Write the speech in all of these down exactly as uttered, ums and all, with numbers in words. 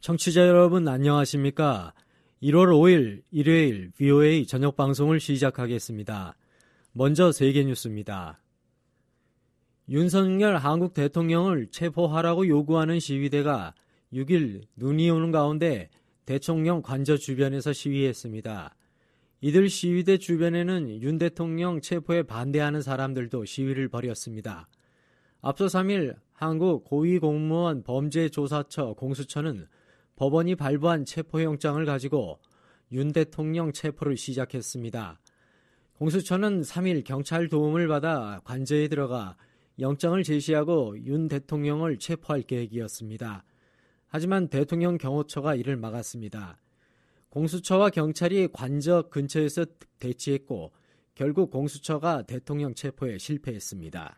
청취자 여러분 안녕하십니까? 일월 오일 일요일 브이오에이 저녁 방송을 시작하겠습니다. 먼저 세계 뉴스입니다. 윤석열 한국 대통령을 체포하라고 요구하는 시위대가 육일 눈이 오는 가운데 대통령 관저 주변에서 시위했습니다. 이들 시위대 주변에는 윤 대통령 체포에 반대하는 사람들도 시위를 벌였습니다. 앞서 삼일 한국 고위공무원 범죄조사처 공수처는 법원이 발부한 체포영장을 가지고 윤 대통령 체포를 시작했습니다. 공수처는 삼일 경찰 도움을 받아 관저에 들어가 영장을 제시하고 윤 대통령을 체포할 계획이었습니다. 하지만 대통령 경호처가 이를 막았습니다. 공수처와 경찰이 관저 근처에서 대치했고 결국 공수처가 대통령 체포에 실패했습니다.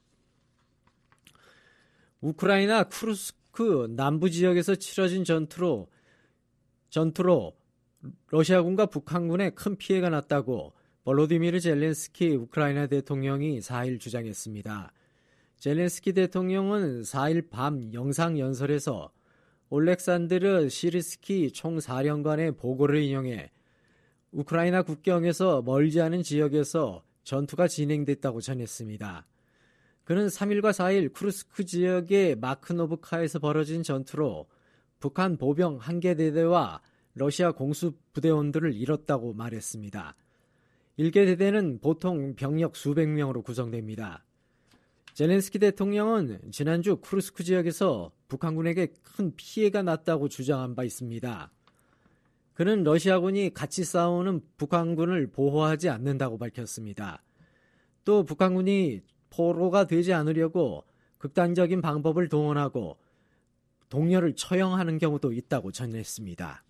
우크라이나 쿠르스크 남부 지역에서 치러진 전투로 전투로 러시아군과 북한군에 큰 피해가 났다고 볼로디미르 젤렌스키 우크라이나 대통령이 사일 주장했습니다. 젤렌스키 대통령은 사일 밤 영상연설에서 올렉산드르 시르스키 총사령관의 보고를 인용해 우크라이나 국경에서 멀지 않은 지역에서 전투가 진행됐다고 전했습니다. 그는 삼일과 사일 쿠르스크 지역의 마크노브카에서 벌어진 전투로 북한 보병 한 개 대대와 러시아 공수부대원들을 잃었다고 말했습니다. 일 개 대대는 보통 병력 수백 명으로 구성됩니다. 젤렌스키 대통령은 지난주 쿠르스크 지역에서 북한군에게 큰 피해가 났다고 주장한 바 있습니다. 그는 러시아군이 같이 싸우는 북한군을 보호하지 않는다고 밝혔습니다. 또 북한군이 포로가 되지 않으려고 극단적인 방법을 동원하고 동료를 처형하는 경우도 있다고 전했습니다.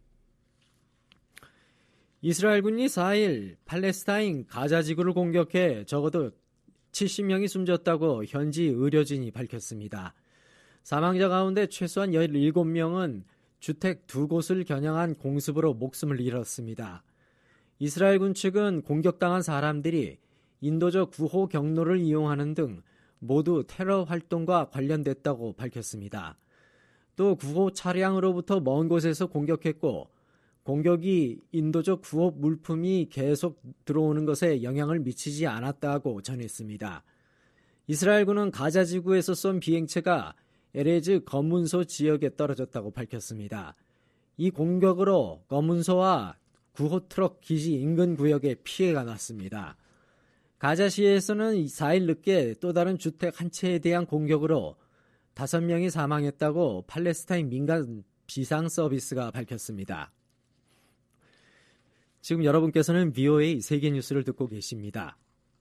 이스라엘군이 사일 팔레스타인 가자 지구를 공격해 적어도 칠십 명이 숨졌다고 현지 의료진이 밝혔습니다. 사망자 가운데 최소한 열일곱 명은 주택 두 곳을 겨냥한 공습으로 목숨을 잃었습니다. 이스라엘군 측은 공격당한 사람들이 인도적 구호 경로를 이용하는 등 모두 테러 활동과 관련됐다고 밝혔습니다. 또 구호 차량으로부터 먼 곳에서 공격했고 공격이 인도적 구호 물품이 계속 들어오는 것에 영향을 미치지 않았다고 전했습니다. 이스라엘군은 가자 지구에서 쏜 비행체가 에레즈 검문소 지역에 떨어졌다고 밝혔습니다. 이 공격으로 검문소와 구호 트럭 기지 인근 구역에 피해가 났습니다. 가자시에서는 사일 늦게 또 다른 주택 한 채에 대한 공격으로 다섯 명이 사망했다고 팔레스타인 민간 비상 서비스가 밝혔습니다. 지금 여러분께서는 브이오에이 세계 뉴스를 듣고 계십니다.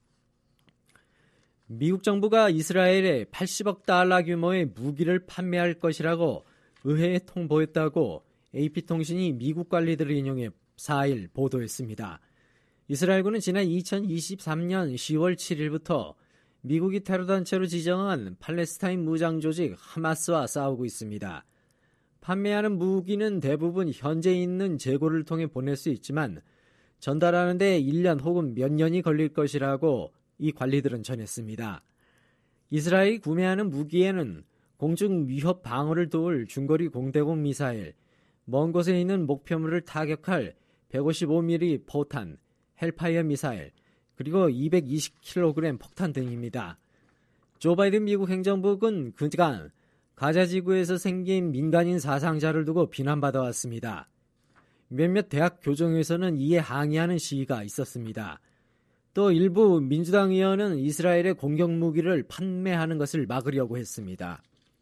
미국 정부가 이스라엘에 팔십억 달러 규모의 무기를 판매할 것이라고 의회에 통보했다고 에이피통신이 미국 관리들을 인용해 사일 보도했습니다. 이스라엘군은 지난 이천이십삼년 시월 칠일부터 미국이 테러단체로 지정한 팔레스타인 무장조직 하마스와 싸우고 있습니다. 판매하는 무기는 대부분 현재 있는 재고를 통해 보낼 수 있지만 전달하는 데 일 년 혹은 몇 년이 걸릴 것이라고 이 관리들은 전했습니다. 이스라엘이 구매하는 무기에는 공중 위협 방어를 도울 중거리 공대공 미사일, 먼 곳에 있는 목표물을 타격할 백오십오 밀리미터 포탄, 헬파이어 미사일, 그리고 이백이십 킬로그램 폭탄 등입니다. 조 바이든 미국 행정부는 그간 가자 지구에서 생긴 민간인 사상자를 두고 비난받아왔습니다. 몇몇 대학 교정에서는 이에 항의하는 시위가 있었습니다. 또 일부 민주당 의원은 이스라엘의 공격 무기를 판매하는 것을 막으려고 했습니다.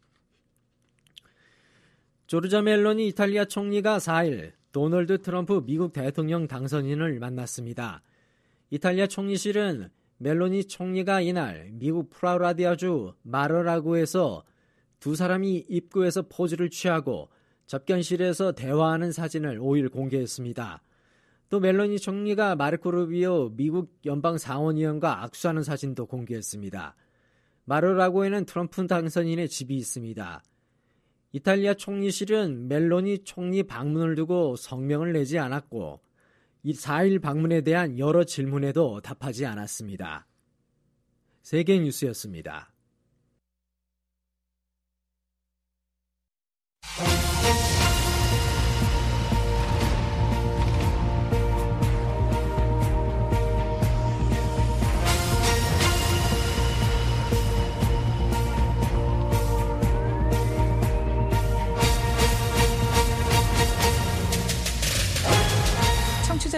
조르자 멜로니 이탈리아 총리가 사일 도널드 트럼프 미국 대통령 당선인을 만났습니다. 이탈리아 총리실은 멜로니 총리가 이날 미국 프라라디아주 마르라고에서 두 사람이 입구에서 포즈를 취하고 접견실에서 대화하는 사진을 오일 공개했습니다. 또 멜로니 총리가 마르코 루비오 미국 연방 상원의원과 악수하는 사진도 공개했습니다. 마르라고에는 트럼프 당선인의 집이 있습니다. 이탈리아 총리실은 멜로니 총리 방문을 두고 성명을 내지 않았고 이 사일 방문에 대한 여러 질문에도 답하지 않았습니다. 세계 뉴스였습니다.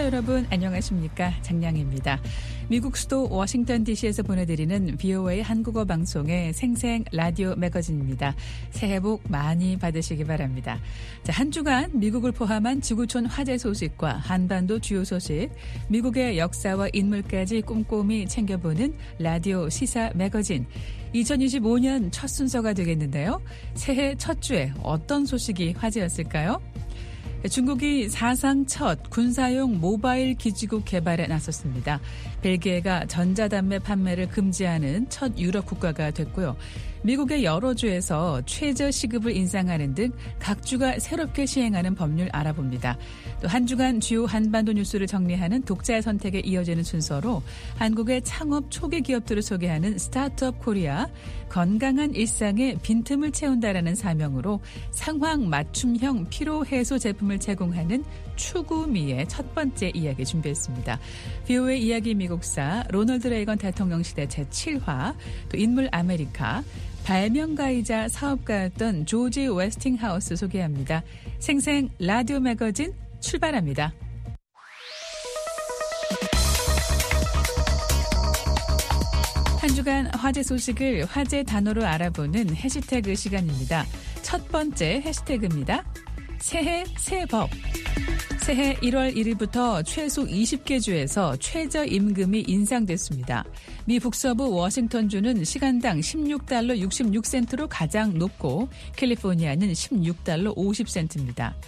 여러분 안녕하십니까? 장량입니다. 미국 수도 워싱턴 디씨에서 보내드리는 비오에이 한국어 방송의 생생 라디오 매거진입니다. 새해 복 많이 받으시기 바랍니다. 자, 한 주간 미국을 포함한 지구촌 화재 소식과 한반도 주요 소식, 미국의 역사와 인물까지 꼼꼼히 챙겨보는 라디오 시사 매거진. 이천이십오 년 첫 순서가 되겠는데요. 새해 첫 주에 어떤 소식이 화제였을까요? 중국이 사상 첫 군사용 모바일 기지국 개발에 나섰습니다. 벨기에가 전자담배 판매를 금지하는 첫 유럽 국가가 됐고요. 미국의 여러 주에서 최저 시급을 인상하는 등 각 주가 새롭게 시행하는 법률 알아봅니다. 또 한 주간 주요 한반도 뉴스를 정리하는 독자의 선택에 이어지는 순서로 한국의 창업 초기 기업들을 소개하는 스타트업 코리아, 건강한 일상에 빈틈을 채운다라는 사명으로 상황 맞춤형 피로 해소 제품을 제공하는 추구미의 첫 번째 이야기 준비했습니다. 비오에이 이야기 미국사, 로널드 레이건 대통령 시대 제칠 화, 또 인물 아메리카, 발명가이자 사업가였던 조지 웨스팅하우스 소개합니다. 생생 라디오 매거진 출발합니다. 한 주간 화제 소식을 화제 단어로 알아보는 해시태그 시간입니다. 첫 번째 해시태그입니다. 새해 새법. 새해 일월 일일부터 최소 이십 개 주에서 최저임금이 인상됐습니다. 미 북서부 워싱턴주는 시간당 십육 달러 육십육 센트로 가장 높고 캘리포니아는 십육 달러 오십 센트입니다.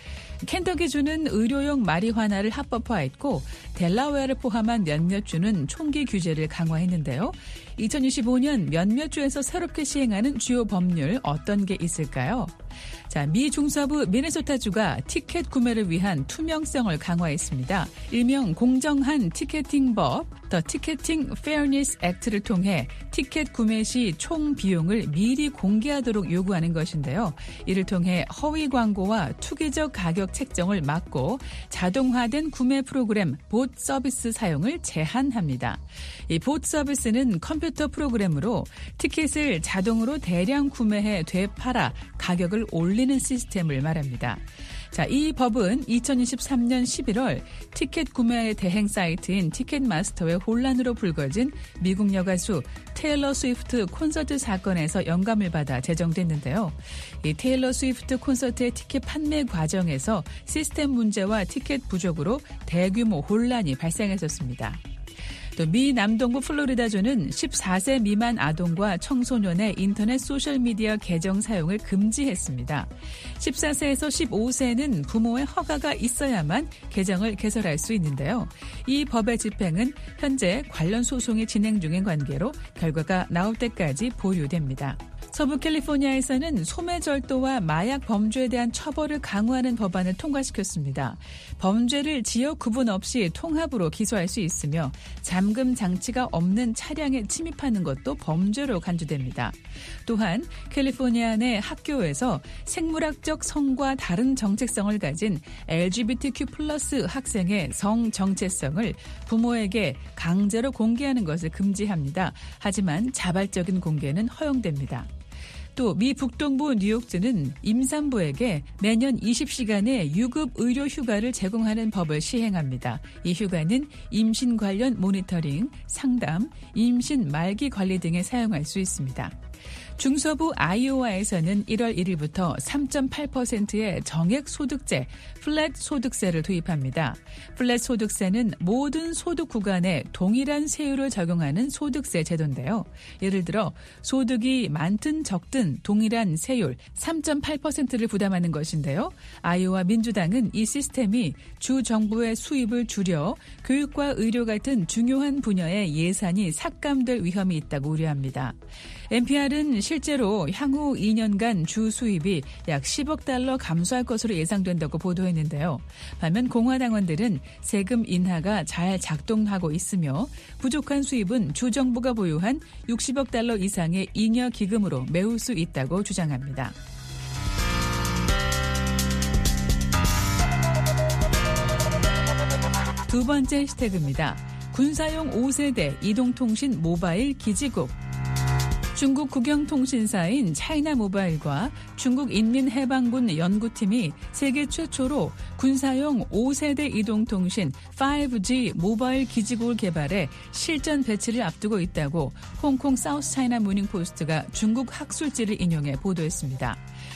켄터키주는 의료용 마리화나를 합법화했고 델라웨어를 포함한 몇몇 주는 총기 규제를 강화했는데요. 이천이십오 년 몇몇 주에서 새롭게 시행하는 주요 법률 어떤 게 있을까요? 자, 미 중서부 미네소타주가 티켓 구매를 위한 투명성을 강화했습니다. 일명 공정한 티켓팅법, 더 티켓팅 페어니스 액트를 통해 티켓 구매 시 총 비용을 미리 공개하도록 요구하는 것인데요. 이를 통해 허위 광고와 투기적 가격 책정을 막고 자동화된 구매 프로그램 봇 서비스 사용을 제한합니다. 이 봇 서비스는 컴퓨터 프로그램으로 티켓을 자동으로 대량 구매해 되팔아 가격을 올리는 시스템을 말합니다. 자, 이 법은 이천이십삼 년 십일월 티켓 구매 대행 사이트인 티켓마스터의 혼란으로 불거진 미국 여가수 테일러 스위프트 콘서트 사건에서 영감을 받아 제정됐는데요. 이 테일러 스위프트 콘서트의 티켓 판매 과정에서 시스템 문제와 티켓 부족으로 대규모 혼란이 발생했었습니다. 또 미 남동부 플로리다주는 십사 세 미만 아동과 청소년의 인터넷 소셜미디어 계정 사용을 금지했습니다. 십사 세에서 십오 세는 부모의 허가가 있어야만 계정을 개설할 수 있는데요. 이 법의 집행은 현재 관련 소송이 진행 중인 관계로 결과가 나올 때까지 보류됩니다. 서부 캘리포니아에서는 소매절도와 마약 범죄에 대한 처벌을 강화하는 법안을 통과시켰습니다. 범죄를 지역 구분 없이 통합으로 기소할 수 있으며 잠금 장치가 없는 차량에 침입하는 것도 범죄로 간주됩니다. 또한 캘리포니아 내 학교에서 생물학적 성과 다른 정체성을 가진 엘지비티큐 플러스 학생의 성 정체성을 부모에게 강제로 공개하는 것을 금지합니다. 하지만 자발적인 공개는 허용됩니다. 또 미 북동부 뉴욕주는 임산부에게 매년 이십 시간의 유급 의료 휴가를 제공하는 법을 시행합니다. 이 휴가는 임신 관련 모니터링, 상담, 임신 말기 관리 등에 사용할 수 있습니다. 중서부 아이오와에서는 일월 일일부터 삼 점 팔 퍼센트의 정액 소득제, 플랫 소득세를 도입합니다. 플랫 소득세는 모든 소득 구간에 동일한 세율을 적용하는 소득세 제도인데요. 예를 들어 소득이 많든 적든 동일한 세율 삼 점 팔 퍼센트를 부담하는 것인데요. 아이오와 민주당은 이 시스템이 주 정부의 수입을 줄여 교육과 의료 같은 중요한 분야의 예산이 삭감될 위험이 있다고 우려합니다. 엔피알은 실제로 향후 이 년간 주 수입이 약 십억 달러 감소할 것으로 예상된다고 보도했는데요. 반면 공화당원들은 세금 인하가 잘 작동하고 있으며 부족한 수입은 주 정부가 보유한 육십억 달러 이상의 잉여 기금으로 메울 수 있다고 주장합니다. 두 번째 해시태그입니다. 군사용 오 세대 이동통신 모바일 기지국. 중국 국영통신사인 차이나모바일과 중국 인민해방군 연구팀이 세계 최초로 군사용 오 세대 이동통신 파이브 지 모바일 기지국을 개발해 실전 배치를 앞두고 있다고 홍콩 사우스 차이나 모닝포스트가 중국 학술지를 인용해 보도했습니다.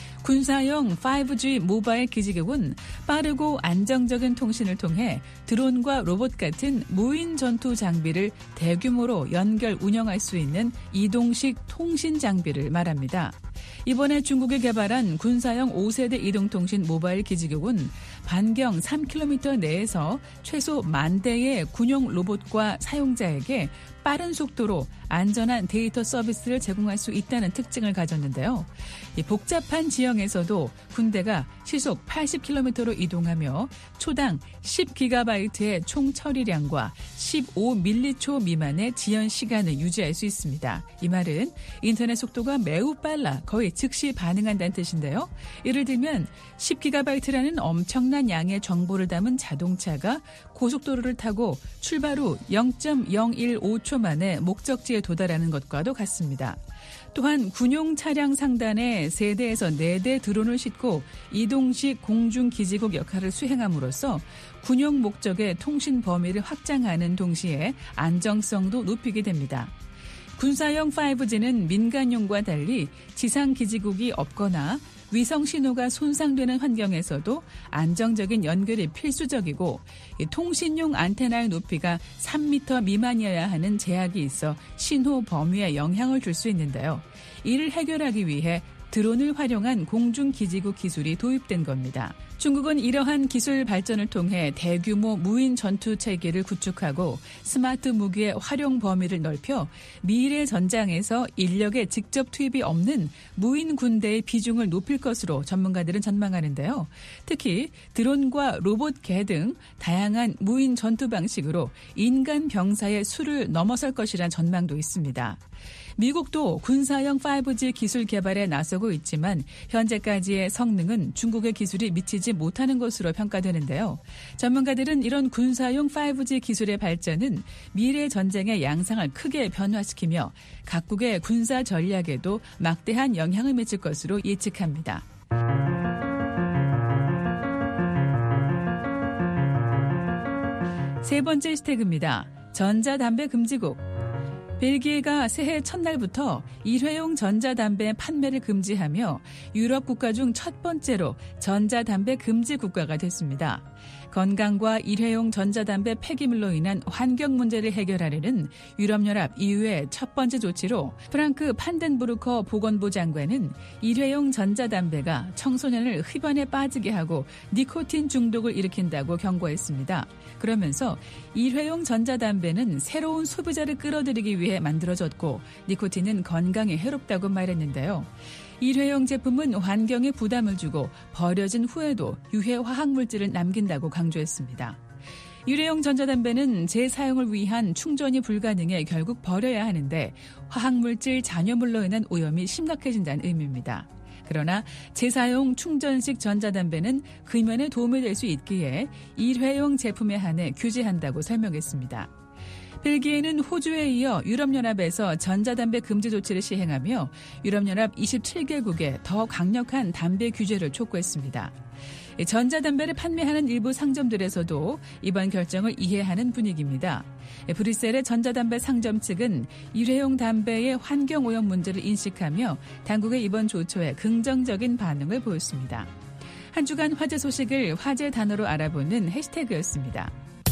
군사용 파이브 지 모바일 기지국은 빠르고 안정적인 통신을 통해 드론과 로봇 같은 무인 전투 장비를 대규모로 연결 운영할 수 있는 이동식 통신 장비를 말합니다. 이번에 중국이 개발한 군사용 오 세대 이동통신 모바일 기지국은 반경 삼 킬로미터 내에서 최소 만 대의 군용 로봇과 사용자에게 빠른 속도로 안전한 데이터 서비스를 제공할 수 있다는 특징을 가졌는데요. 이 복잡한 지형에서도 군대가 시속 팔십 킬로미터로 이동하며 초당 십 기가바이트의 총 처리량과 십오 밀리초 미만의 지연 시간을 유지할 수 있습니다. 이 말은 인터넷 속도가 매우 빨라 거의 즉시 반응한다는 뜻인데요. 예를 들면 십 기가바이트라는 엄청난 양의 정보를 담은 자동차가 고속도로를 타고 출발 후 영 점 영일오 초 만에 목적지에 도달하는 것과도 같습니다. 또한 군용 차량 상단에 세 대에서 네 대 드론을 싣고 이동식 공중기지국 역할을 수행함으로써 군용 목적의 통신 범위를 확장하는 동시에 안정성도 높이게 됩니다. 군사용 파이브 지는 민간용과 달리 지상기지국이 없거나 위성 신호가 손상되는 환경에서도 안정적인 연결이 필수적이고 통신용 안테나의 높이가 삼 미터 미만이어야 하는 제약이 있어 신호 범위에 영향을 줄 수 있는데요. 이를 해결하기 위해 드론을 활용한 공중기지국 기술이 도입된 겁니다. 중국은 이러한 기술 발전을 통해 대규모 무인 전투 체계를 구축하고 스마트 무기의 활용 범위를 넓혀 미래 전장에서 인력의 직접 투입이 없는 무인 군대의 비중을 높일 것으로 전문가들은 전망하는데요. 특히 드론과 로봇개 등 다양한 무인 전투 방식으로 인간 병사의 수를 넘어설 것이란 전망도 있습니다. 미국도 군사용 파이브 지 기술 개발에 나서고 있지만 현재까지의 성능은 중국의 기술이 미치지 못하는 것으로 평가되는데요. 전문가들은 이런 군사용 파이브 지 기술의 발전은 미래 전쟁의 양상을 크게 변화시키며 각국의 군사 전략에도 막대한 영향을 미칠 것으로 예측합니다. 세 번째 해시태그입니다. 전자담배 금지국. 벨기에가 새해 첫날부터 일회용 전자담배 판매를 금지하며 유럽 국가 중 첫 번째로 전자담배 금지 국가가 됐습니다. 건강과 일회용 전자담배 폐기물로 인한 환경 문제를 해결하려는 유럽연합 이유의 첫 번째 조치로 프랑크 판덴부르커 보건부 장관은 일회용 전자담배가 청소년을 흡연에 빠지게 하고 니코틴 중독을 일으킨다고 경고했습니다. 그러면서 일회용 전자담배는 새로운 소비자를 끌어들이기 위해 만들어졌고 니코틴은 건강에 해롭다고 말했는데요. 일회용 제품은 환경에 부담을 주고 버려진 후에도 유해 화학물질을 남긴다고 강조했습니다. 일회용 전자담배는 재사용을 위한 충전이 불가능해 결국 버려야 하는데 화학물질 잔여물로 인한 오염이 심각해진다는 의미입니다. 그러나 재사용 충전식 전자담배는 금연에 도움이 될 수 있기에 일회용 제품에 한해 규제한다고 설명했습니다. 벨기에는 호주에 이어 유럽연합에서 전자담배 금지 조치를 시행하며 유럽연합 이십칠 개국에 더 강력한 담배 규제를 촉구했습니다. 전자담배를 판매하는 일부 상점들에서도 이번 결정을 이해하는 분위기입니다. 브뤼셀의 전자담배 상점 측은 일회용 담배의 환경오염 문제를 인식하며 당국의 이번 조처에 긍정적인 반응을 보였습니다. 한 주간 화제 소식을 화제 단어로 알아보는 해시태그였습니다.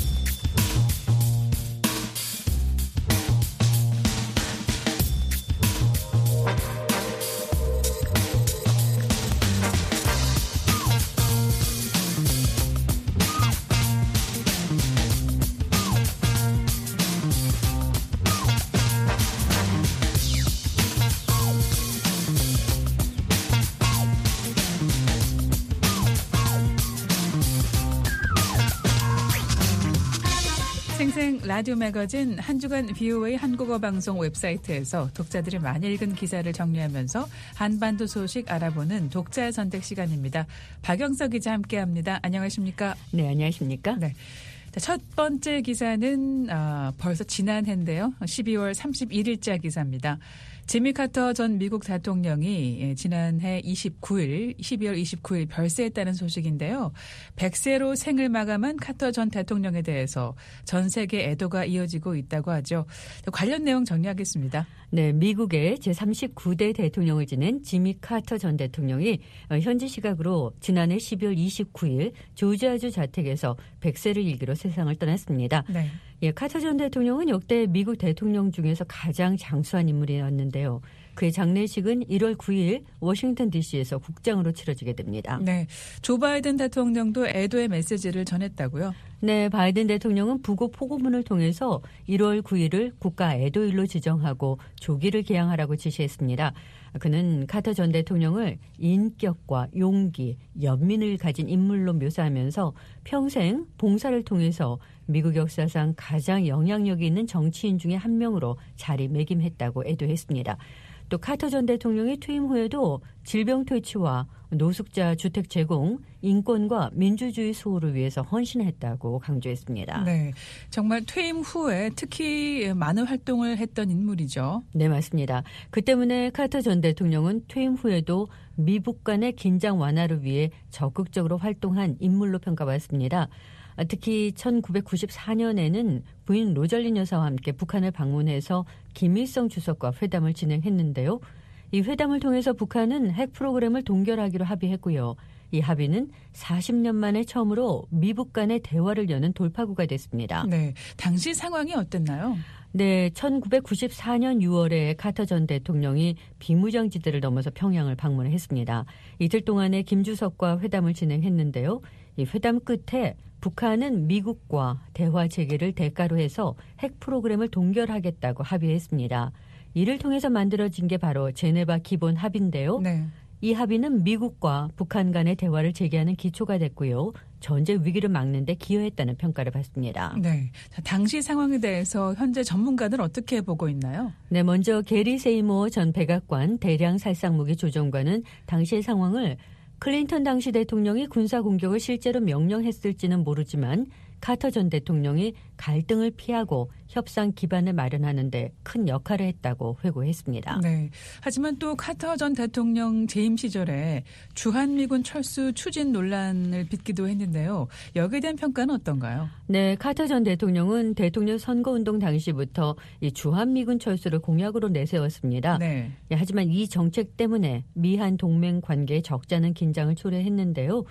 생생 라디오 매거진 한 주간 브이오에이 한국어 방송 웹사이트에서 독자들이 많이 읽은 기사를 정리하면서 한반도 소식 알아보는 독자 선택 시간입니다. 박영석 기자 함께합니다. 안녕하십니까? 네, 안녕하십니까? 네. 첫 번째 기사는 어, 벌써 지난 해인데요. 십이월 삼십일일자 기사입니다. 지미 카터 전 미국 대통령이 지난해 이십구일, 십이월 이십구일 별세했다는 소식인데요. 백 세로 생을 마감한 카터 전 대통령에 대해서 전 세계 애도가 이어지고 있다고 하죠. 관련 내용 정리하겠습니다. 네, 미국의 제삼십구 대 대통령을 지낸 지미 카터 전 대통령이 현지 시각으로 지난해 십이월 이십구일 조지아주 자택에서 백 세를 일기로 세상을 떠났습니다. 네. 예, 카터 전 대통령은 역대 미국 대통령 중에서 가장 장수한 인물이었는데요. 그의 장례식은 일월 구일 워싱턴 디씨에서 국장으로 치러지게 됩니다. 네, 조 바이든 대통령도 애도의 메시지를 전했다고요? 네, 바이든 대통령은 부고 포고문을 통해서 일월 구일을 국가 애도일로 지정하고 조기를 개항하라고 지시했습니다. 그는 카터 전 대통령을 인격과 용기, 연민을 가진 인물로 묘사하면서 평생 봉사를 통해서 미국 역사상 가장 영향력이 있는 정치인 중에 한 명으로 자리매김했다고 애도했습니다. 또 카터 전 대통령이 퇴임 후에도 질병 퇴치와 노숙자 주택 제공, 인권과 민주주의 수호를 위해서 헌신했다고 강조했습니다. 네, 정말 퇴임 후에 특히 많은 활동을 했던 인물이죠. 네, 맞습니다. 그 때문에 카터 전 대통령은 퇴임 후에도 미북 간의 긴장 완화를 위해 적극적으로 활동한 인물로 평가받았습니다. 특히 천구백구십사년에는 부인 로잘린 여사와 함께 북한을 방문해서 김일성 주석과 회담을 진행했는데요. 이 회담을 통해서 북한은 핵 프로그램을 동결하기로 합의했고요. 이 합의는 사십 년 만에 처음으로 미북 간의 대화를 여는 돌파구가 됐습니다. 네, 당시 상황이 어땠나요? 네, 천구백구십사년 유월에 카터 전 대통령이 비무장지대를 넘어서 평양을 방문했습니다. 이틀 동안에 김 주석과 회담을 진행했는데요. 이 회담 끝에 북한은 미국과 대화 재개를 대가로 해서 핵 프로그램을 동결하겠다고 합의했습니다. 이를 통해서 만들어진 게 바로 제네바 기본 합의인데요. 네. 이 합의는 미국과 북한 간의 대화를 재개하는 기초가 됐고요. 전쟁 위기를 막는 데 기여했다는 평가를 받습니다. 네, 자, 당시 상황에 대해서 현재 전문가들 어떻게 보고 있나요? 네, 먼저 게리 세이모 전 백악관 대량 살상무기 조정관은 당시의 상황을 클린턴 당시 대통령이 군사 공격을 실제로 명령했을지는 모르지만 카터 전 대통령이 갈등을 피하고 협상 기반을 마련하는 데 큰 역할을 했다고 회고했습니다. 네. 하지만 또 카터 전 대통령 재임 시절에 주한미군 철수 추진 논란을 빚기도 했는데요. 여기에 대한 평가는 어떤가요? 네, 카터 전 대통령은 대통령 선거운동 당시부터 이 주한미군 철수를 공약으로 내세웠습니다. 네. 예, 하지만 이 정책 때문에 미한 동맹 관계에 적잖은 긴장을 초래했는데요.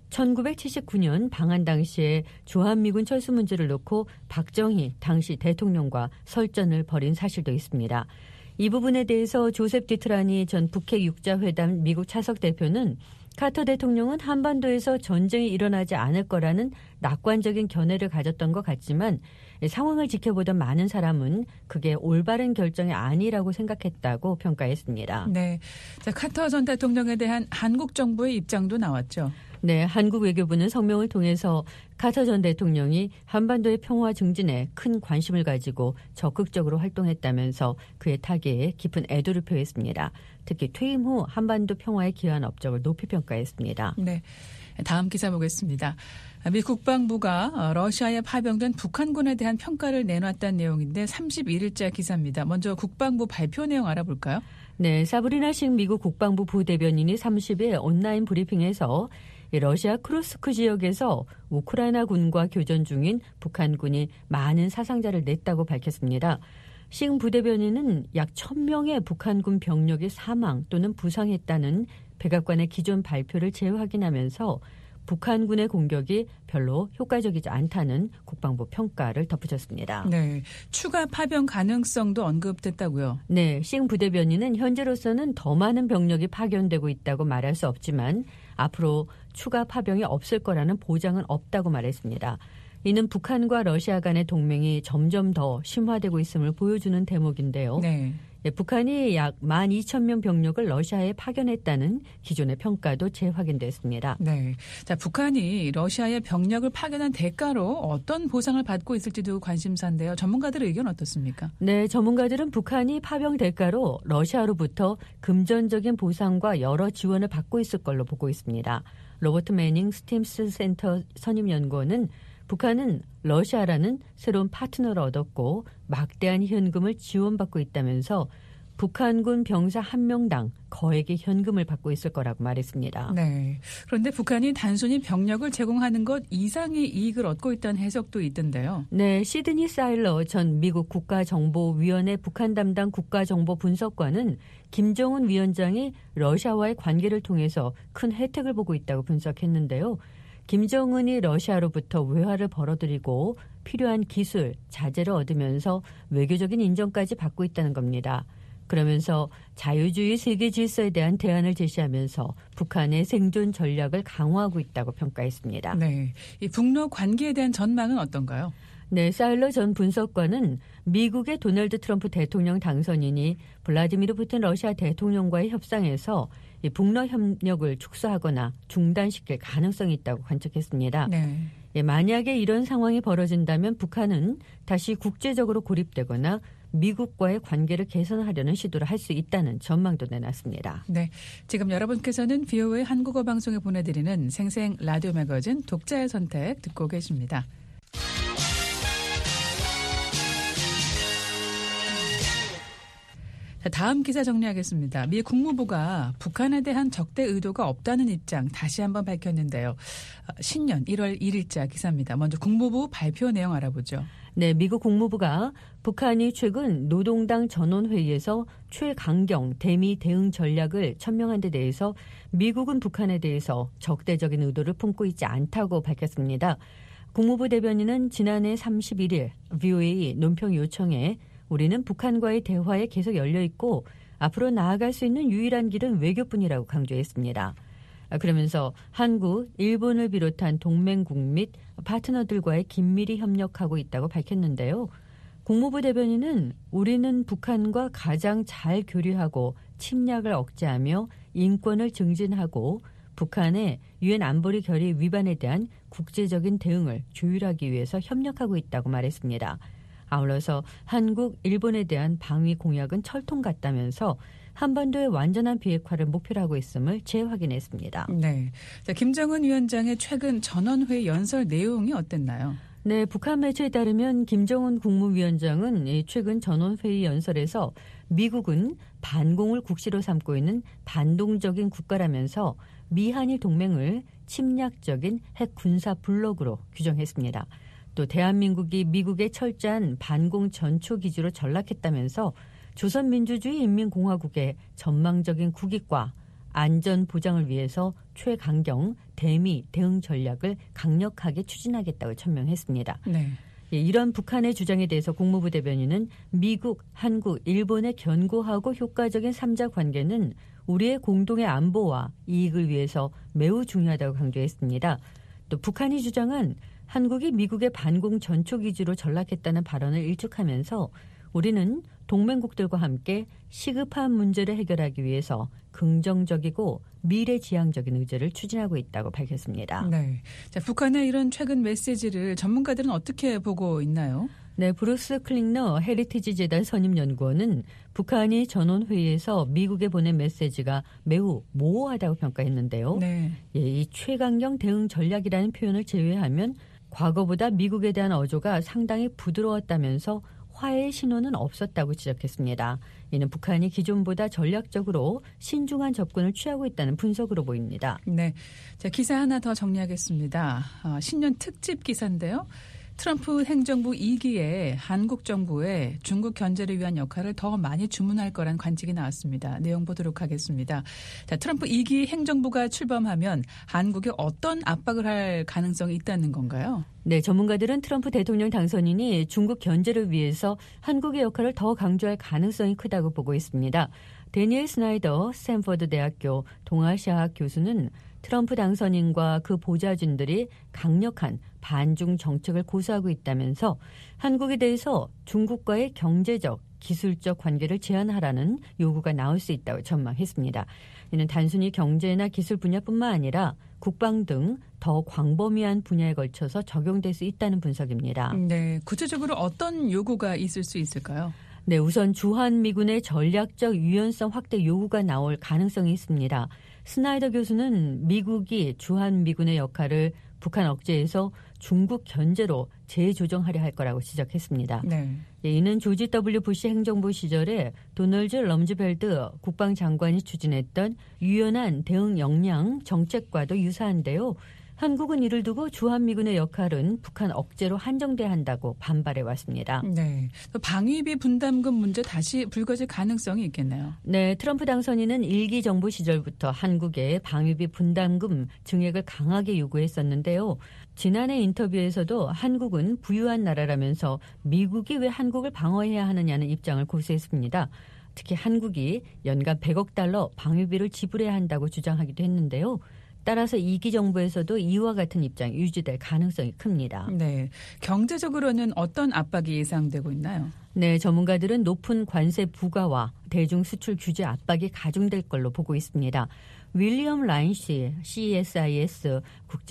천구백칠십구년 방한 당시에 주한미군 철수 문제를 놓고 박정희 당시 대통령과 설전을 벌인 사실도 있습니다. 이 부분에 대해서 조셉 디트라니 전 북핵 육자회담 미국 차석 대표는 카터 대통령은 한반도에서 전쟁이 일어나지 않을 거라는 낙관적인 견해를 가졌던 것 같지만 상황을 지켜보던 많은 사람은 그게 올바른 결정이 아니라고 생각했다고 평가했습니다. 네, 자, 카터 전 대통령에 대한 한국 정부의 입장도 나왔죠. 네, 한국 외교부는 성명을 통해서 카터 전 대통령이 한반도의 평화 증진에 큰 관심을 가지고 적극적으로 활동했다면서 그의 타계에 깊은 애도를 표했습니다. 특히 퇴임 후 한반도 평화에 기여한 업적을 높이 평가했습니다. 네, 다음 기사 보겠습니다. 미 국방부가 러시아에 파병된 북한군에 대한 평가를 내놨다는 내용인데 삼십일일자 기사입니다. 먼저 국방부 발표 내용 알아볼까요? 네, 사브리나 식 미국 국방부 부대변인이 삼십일 온라인 브리핑에서 러시아 크루스크 지역에서 우크라이나군과 교전 중인 북한군이 많은 사상자를 냈다고 밝혔습니다. 식 부대변인은 약 천 명의 북한군 병력이 사망 또는 부상했다는 백악관의 기존 발표를 재확인하면서 북한군의 공격이 별로 효과적이지 않다는 국방부 평가를 덧붙였습니다. 네, 추가 파병 가능성도 언급됐다고요? 네, 싱 부대변인은 현재로서는 더 많은 병력이 파견되고 있다고 말할 수 없지만 앞으로 추가 파병이 없을 거라는 보장은 없다고 말했습니다. 이는 북한과 러시아 간의 동맹이 점점 더 심화되고 있음을 보여주는 대목인데요. 네. 네, 북한이 약 만 이천 명 병력을 러시아에 파견했다는 기존의 평가도 재확인됐습니다. 네, 자, 북한이 러시아에 병력을 파견한 대가로 어떤 보상을 받고 있을지도 관심사인데요. 전문가들의 의견 어떻습니까? 네, 전문가들은 북한이 파병 대가로 러시아로부터 금전적인 보상과 여러 지원을 받고 있을 걸로 보고 있습니다. 로버트 매닝 스팀스 센터 선임연구원은 북한은 러시아라는 새로운 파트너를 얻었고 막대한 현금을 지원받고 있다면서 북한군 병사 한 명당 거액의 현금을 받고 있을 거라고 말했습니다. 네. 그런데 북한이 단순히 병력을 제공하는 것 이상의 이익을 얻고 있다는 해석도 있던데요. 네, 시드니 사일러 전 미국 국가정보위원회 북한 담당 국가정보분석관은 김정은 위원장이 러시아와의 관계를 통해서 큰 혜택을 보고 있다고 분석했는데요. 김정은이 러시아로부터 외화를 벌어들이고 필요한 기술, 자재를 얻으면서 외교적인 인정까지 받고 있다는 겁니다. 그러면서 자유주의 세계 질서에 대한 대안을 제시하면서 북한의 생존 전략을 강화하고 있다고 평가했습니다. 네, 이 북러 관계에 대한 전망은 어떤가요? 네, 사일러 전 분석관은 미국의 도널드 트럼프 대통령 당선인이 블라디미르 푸틴 러시아 대통령과의 협상에서 이 북러 협력을 축소하거나 중단시킬 가능성이 있다고 관측했습니다. 네. 예, 만약에 이런 상황이 벌어진다면 북한은 다시 국제적으로 고립되거나 미국과의 관계를 개선하려는 시도를 할 수 있다는 전망도 내놨습니다. 네, 지금 여러분께서는 비오에이 한국어 방송에 보내드리는 생생 라디오 매거진 독자의 선택 듣고 계십니다. 다음 기사 정리하겠습니다. 미 국무부가 북한에 대한 적대 의도가 없다는 입장 다시 한번 밝혔는데요. 신년 일월 일일자 기사입니다. 먼저 국무부 발표 내용 알아보죠. 네, 미국 국무부가 북한이 최근 노동당 전원회의에서 최강경 대미 대응 전략을 천명한 데 대해서 미국은 북한에 대해서 적대적인 의도를 품고 있지 않다고 밝혔습니다. 국무부 대변인은 지난해 삼십일일 비오에이 논평 요청에 우리는 북한과의 대화에 계속 열려 있고 앞으로 나아갈 수 있는 유일한 길은 외교뿐이라고 강조했습니다. 그러면서 한국, 일본을 비롯한 동맹국 및 파트너들과의 긴밀히 협력하고 있다고 밝혔는데요. 국무부 대변인은 우리는 북한과 가장 잘 교류하고 침략을 억제하며 인권을 증진하고 북한의 유엔 안보리 결의 위반에 대한 국제적인 대응을 조율하기 위해서 협력하고 있다고 말했습니다. 아울러서 한국, 일본에 대한 방위 공약은 철통 같다면서 한반도의 완전한 비핵화를 목표로 하고 있음을 재확인했습니다. 네, 자, 김정은 위원장의 최근 전원회의 연설 내용이 어땠나요? 네, 북한 매체에 따르면 김정은 국무위원장은 최근 전원회의 연설에서 미국은 반공을 국시로 삼고 있는 반동적인 국가라면서 미한일 동맹을 침략적인 핵 군사 블록으로 규정했습니다. 또 대한민국이 미국의 철저한 반공 전초 기지로 전락했다면서 조선민주주의 인민공화국의 전망적인 국익과 안전 보장을 위해서 최강경 대미 대응 전략을 강력하게 추진하겠다고 천명했습니다. 네. 이런 북한의 주장에 대해서 국무부 대변인은 미국, 한국, 일본의 견고하고 효과적인 삼자 관계는 우리의 공동의 안보와 이익을 위해서 매우 중요하다고 강조했습니다. 또 북한이 주장한 한국이 미국의 반공 전초기지로 전락했다는 발언을 일축하면서 우리는 동맹국들과 함께 시급한 문제를 해결하기 위해서 긍정적이고 미래지향적인 의지를 추진하고 있다고 밝혔습니다. 네, 자, 북한의 이런 최근 메시지를 전문가들은 어떻게 보고 있나요? 네, 브루스 클링너 헤리티지 재단 선임연구원은 북한이 전원회의에서 미국에 보낸 메시지가 매우 모호하다고 평가했는데요. 네. 예, 이 최강경 대응 전략이라는 표현을 제외하면 과거보다 미국에 대한 어조가 상당히 부드러웠다면서 화해의 신호는 없었다고 지적했습니다. 이는 북한이 기존보다 전략적으로 신중한 접근을 취하고 있다는 분석으로 보입니다. 네, 자, 기사 하나 더 정리하겠습니다. 어, 신년 특집 기사인데요. 트럼프 행정부 이 기에 한국 정부에 중국 견제를 위한 역할을 더 많이 주문할 거란 관측이 나왔습니다. 내용 보도록 하겠습니다. 자, 트럼프 이 기 행정부가 출범하면 한국에 어떤 압박을 할 가능성이 있다는 건가요? 네, 전문가들은 트럼프 대통령 당선인이 중국 견제를 위해서 한국의 역할을 더 강조할 가능성이 크다고 보고 있습니다. 데니엘 스나이더 스탠퍼드 대학교 동아시아학 교수는 트럼프 당선인과 그 보좌진들이 강력한 반중 정책을 고수하고 있다면서 한국에 대해서 중국과의 경제적, 기술적 관계를 제한하라는 요구가 나올 수 있다고 전망했습니다. 이는 단순히 경제나 기술 분야뿐만 아니라 국방 등 더 광범위한 분야에 걸쳐서 적용될 수 있다는 분석입니다. 네, 구체적으로 어떤 요구가 있을 수 있을까요? 네, 우선 주한미군의 전략적 유연성 확대 요구가 나올 가능성이 있습니다. 스나이더 교수는 미국이 주한미군의 역할을 북한 억제에서 중국 견제로 재조정하려 할 거라고 지적했습니다. 네. 이는 조지 더블유 부시 행정부 시절에 도널드 럼즈벨드 국방장관이 추진했던 유연한 대응 역량 정책과도 유사한데요. 한국은 이를 두고 주한미군의 역할은 북한 억제로 한정돼야 한다고 반발해 왔습니다. 네. 또 방위비 분담금 문제 다시 불거질 가능성이 있겠네요. 네, 트럼프 당선인은 일기 정부 시절부터 한국에 방위비 분담금 증액을 강하게 요구했었는데요. 지난해 인터뷰에서도 한국은 부유한 나라라면서 미국이 왜 한국을 방어해야 하느냐는 입장을 고수했습니다. 특히 한국이 연간 백억 달러 방위비를 지불해야 한다고 주장하기도 했는데요. 따라서 이기 정부에서도 이와 같은 입장이 유지될 가능성이 큽니다. 네, 경제적으로는 어떤 압박이 예상되고 있나요? 네, 전문가들은 높은 관세 부과와 대중 수출 규제 압박이 가중될 걸로 보고 있습니다. 윌리엄 라인 씨, 씨이에스아이에스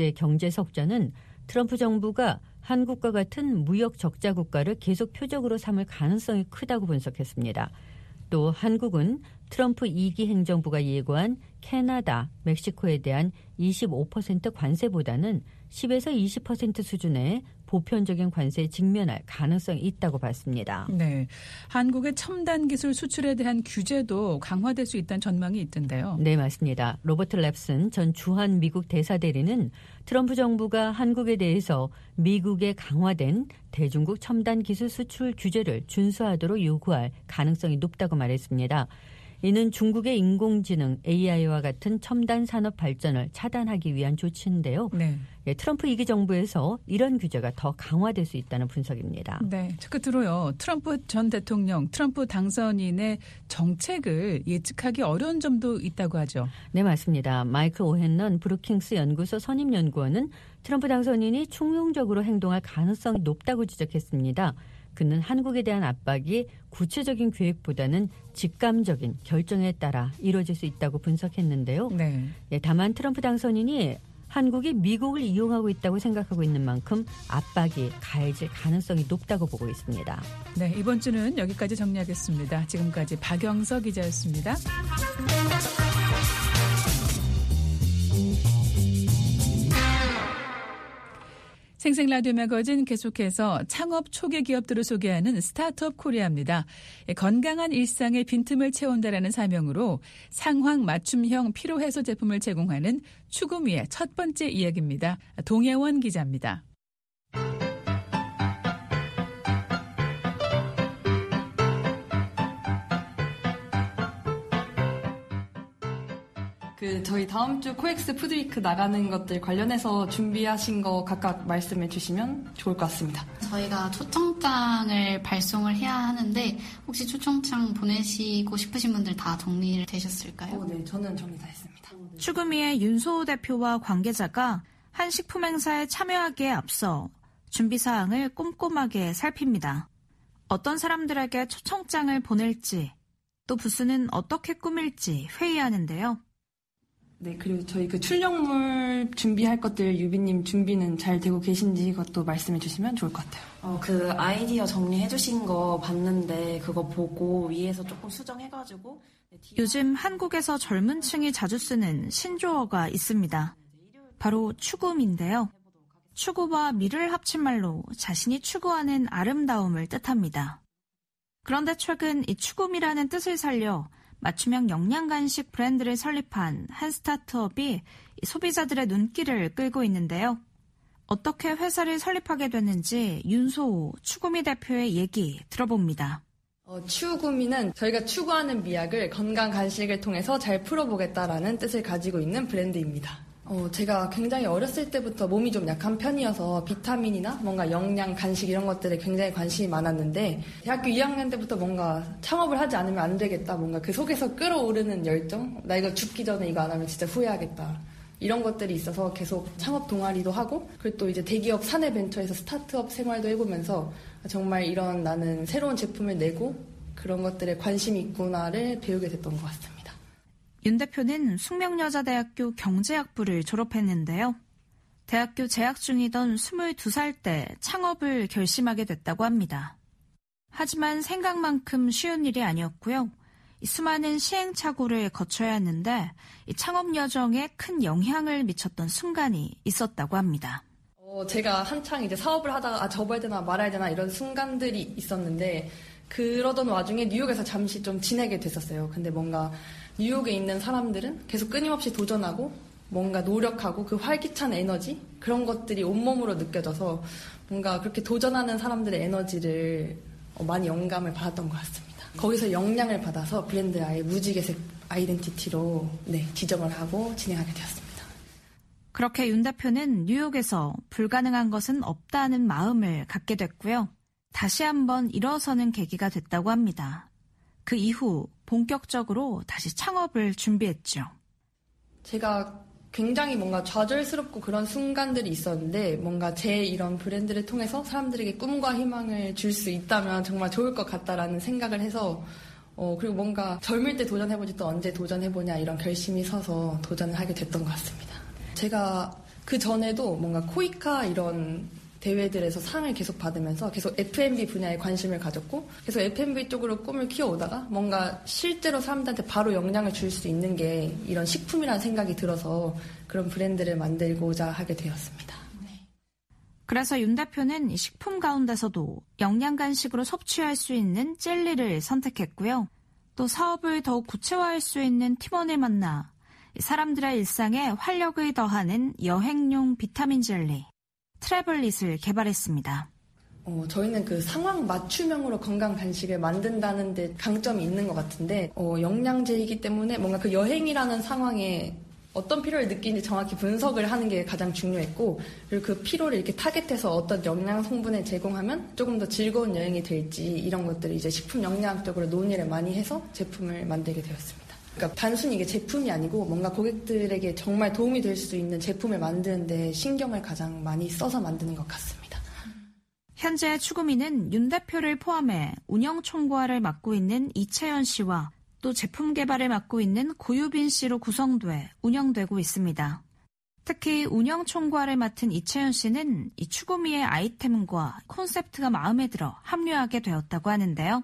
국제경제석자는 트럼프 정부가 한국과 같은 무역 적자 국가를 계속 표적으로 삼을 가능성이 크다고 분석했습니다. 또 한국은 트럼프 이기 행정부가 예고한 캐나다, 멕시코에 대한 이십오 퍼센트 관세보다는 십에서 이십 퍼센트 수준의 보편적인 관세에 직면할 가능성이 있다고 봤습니다. 네, 한국의 첨단 기술 수출에 대한 규제도 강화될 수 있다는 전망이 있던데요. 네, 맞습니다. 로버트 랩슨 전 주한 미국 대사대리는 트럼프 정부가 한국에 대해서 미국의 강화된 대중국 첨단 기술 수출 규제를 준수하도록 요구할 가능성이 높다고 말했습니다. 이는 중국의 인공지능 에이아이와 같은 첨단 산업 발전을 차단하기 위한 조치인데요. 네. 예, 트럼프 이기 정부에서 이런 규제가 더 강화될 수 있다는 분석입니다. 네, 끝으로요. 트럼프 전 대통령, 트럼프 당선인의 정책을 예측하기 어려운 점도 있다고 하죠. 네, 맞습니다. 마이클 오헨런 브루킹스 연구소 선임연구원은 트럼프 당선인이 충용적으로 행동할 가능성이 높다고 지적했습니다. 그는 한국에 대한 압박이 구체적인 계획보다는 직감적인 결정에 따라 이루어질 수 있다고 분석했는데요. 네. 예, 다만 트럼프 당선인이 한국이 미국을 이용하고 있다고 생각하고 있는 만큼 압박이 가해질 가능성이 높다고 보고 있습니다. 네, 이번 주는 여기까지 정리하겠습니다. 지금까지 박영서 기자였습니다. 생생라디오 매거진 계속해서 창업 초기 기업들을 소개하는 스타트업 코리아입니다. 건강한 일상의 빈틈을 채운다라는 사명으로 상황 맞춤형 피로해소 제품을 제공하는 추구미의 첫 번째 이야기입니다. 동혜원 기자입니다. 그 저희 다음 주 코엑스 푸드위크 나가는 것들 관련해서 준비하신 거 각각 말씀해 주시면 좋을 것 같습니다. 저희가 초청장을 발송을 해야 하는데 혹시 초청장 보내시고 싶으신 분들 다 정리를 되셨을까요? 어, 네, 저는 정리 다 했습니다. 추구미의 윤소호 대표와 관계자가 한 식품 행사에 참여하기에 앞서 준비 사항을 꼼꼼하게 살핍니다. 어떤 사람들에게 초청장을 보낼지, 또 부스는 어떻게 꾸밀지 회의하는데요. 네, 그리고 저희 그 출력물 준비할 것들 유비님 준비는 잘 되고 계신지 그것도 말씀해 주시면 좋을 것 같아요. 어, 그 아이디어 정리해 주신 거 봤는데 그거 보고 위에서 조금 수정해가지고 요즘 한국에서 젊은 층이 자주 쓰는 신조어가 있습니다. 바로 추구미인데요. 추구와 미를 합친 말로 자신이 추구하는 아름다움을 뜻합니다. 그런데 최근 이 추구미라는 뜻을 살려 맞춤형 영양간식 브랜드를 설립한 한 스타트업이 소비자들의 눈길을 끌고 있는데요. 어떻게 회사를 설립하게 됐는지 윤소호 추구미 대표의 얘기 들어봅니다. 어, 추구미는 저희가 추구하는 미학을 건강 간식을 통해서 잘 풀어보겠다라는 뜻을 가지고 있는 브랜드입니다. 어, 제가 굉장히 어렸을 때부터 몸이 좀 약한 편이어서 비타민이나 뭔가 영양, 간식 이런 것들에 굉장히 관심이 많았는데 대학교 이 학년 때부터 뭔가 창업을 하지 않으면 안 되겠다. 뭔가 그 속에서 끌어오르는 열정? 나 이거 죽기 전에 이거 안 하면 진짜 후회하겠다. 이런 것들이 있어서 계속 창업 동아리도 하고 그리고 또 이제 대기업 사내 벤처에서 스타트업 생활도 해보면서 정말 이런 나는 새로운 제품을 내고 그런 것들에 관심이 있구나를 배우게 됐던 것 같습니다. 윤 대표는 숙명여자대학교 경제학부를 졸업했는데요. 대학교 재학 중이던 스물두 살 때 창업을 결심하게 됐다고 합니다. 하지만 생각만큼 쉬운 일이 아니었고요. 수많은 시행착오를 거쳐야 했는데 이 창업 여정에 큰 영향을 미쳤던 순간이 있었다고 합니다. 어, 제가 한창 이제 사업을 하다가 아, 접어야 되나 말아야 되나 이런 순간들이 있었는데 그러던 와중에 뉴욕에서 잠시 좀 지내게 됐었어요. 근데 뭔가 뉴욕에 있는 사람들은 계속 끊임없이 도전하고 뭔가 노력하고 그 활기찬 에너지 그런 것들이 온몸으로 느껴져서 뭔가 그렇게 도전하는 사람들의 에너지를 많이 영감을 받았던 것 같습니다. 거기서 영향을 받아서 브랜드 아예 무지개색 아이덴티티로 네, 지정을 하고 진행하게 되었습니다. 그렇게 윤 대표는 뉴욕에서 불가능한 것은 없다는 마음을 갖게 됐고요. 다시 한번 일어서는 계기가 됐다고 합니다. 그 이후 본격적으로 다시 창업을 준비했죠. 제가 굉장히 뭔가 좌절스럽고 그런 순간들이 있었는데 뭔가 제 이런 브랜드를 통해서 사람들에게 꿈과 희망을 줄 수 있다면 정말 좋을 것 같다라는 생각을 해서 어, 그리고 뭔가 젊을 때 도전해보지 또 언제 도전해보냐 이런 결심이 서서 도전을 하게 됐던 것 같습니다. 제가 그 전에도 뭔가 코이카 이런 대회들에서 상을 계속 받으면서 계속 에프 앤 비 분야에 관심을 가졌고 계속 에프 앤 비 쪽으로 꿈을 키워오다가 뭔가 실제로 사람들한테 바로 영향을 줄 수 있는 게 이런 식품이라는 생각이 들어서 그런 브랜드를 만들고자 하게 되었습니다. 그래서 윤 대표는 식품 가운데서도 영양 간식으로 섭취할 수 있는 젤리를 선택했고요. 또 사업을 더욱 구체화할 수 있는 팀원을 만나 사람들의 일상에 활력을 더하는 여행용 비타민 젤리 트래블릿을 개발했습니다. 어, 저희는 그 상황 맞춤형으로 건강 간식을 만든다는 데 강점이 있는 것 같은데 어, 영양제이기 때문에 뭔가 그 여행이라는 상황에 어떤 피로를 느끼는지 정확히 분석을 하는 게 가장 중요했고 그리고 그 피로를 이렇게 타겟해서 어떤 영양 성분을 제공하면 조금 더 즐거운 여행이 될지 이런 것들을 이제 식품 영양학적으로 논의를 많이 해서 제품을 만들게 되었습니다. 그러니까 단순히 이게 제품이 아니고 뭔가 고객들에게 정말 도움이 될 수 있는 제품을 만드는데 신경을 가장 많이 써서 만드는 것 같습니다. 현재 추구미는 윤 대표를 포함해 운영 총괄을 맡고 있는 이채연 씨와 또 제품 개발을 맡고 있는 고유빈 씨로 구성돼 운영되고 있습니다. 특히 운영 총괄을 맡은 이채연 씨는 이 추구미의 아이템과 콘셉트가 마음에 들어 합류하게 되었다고 하는데요.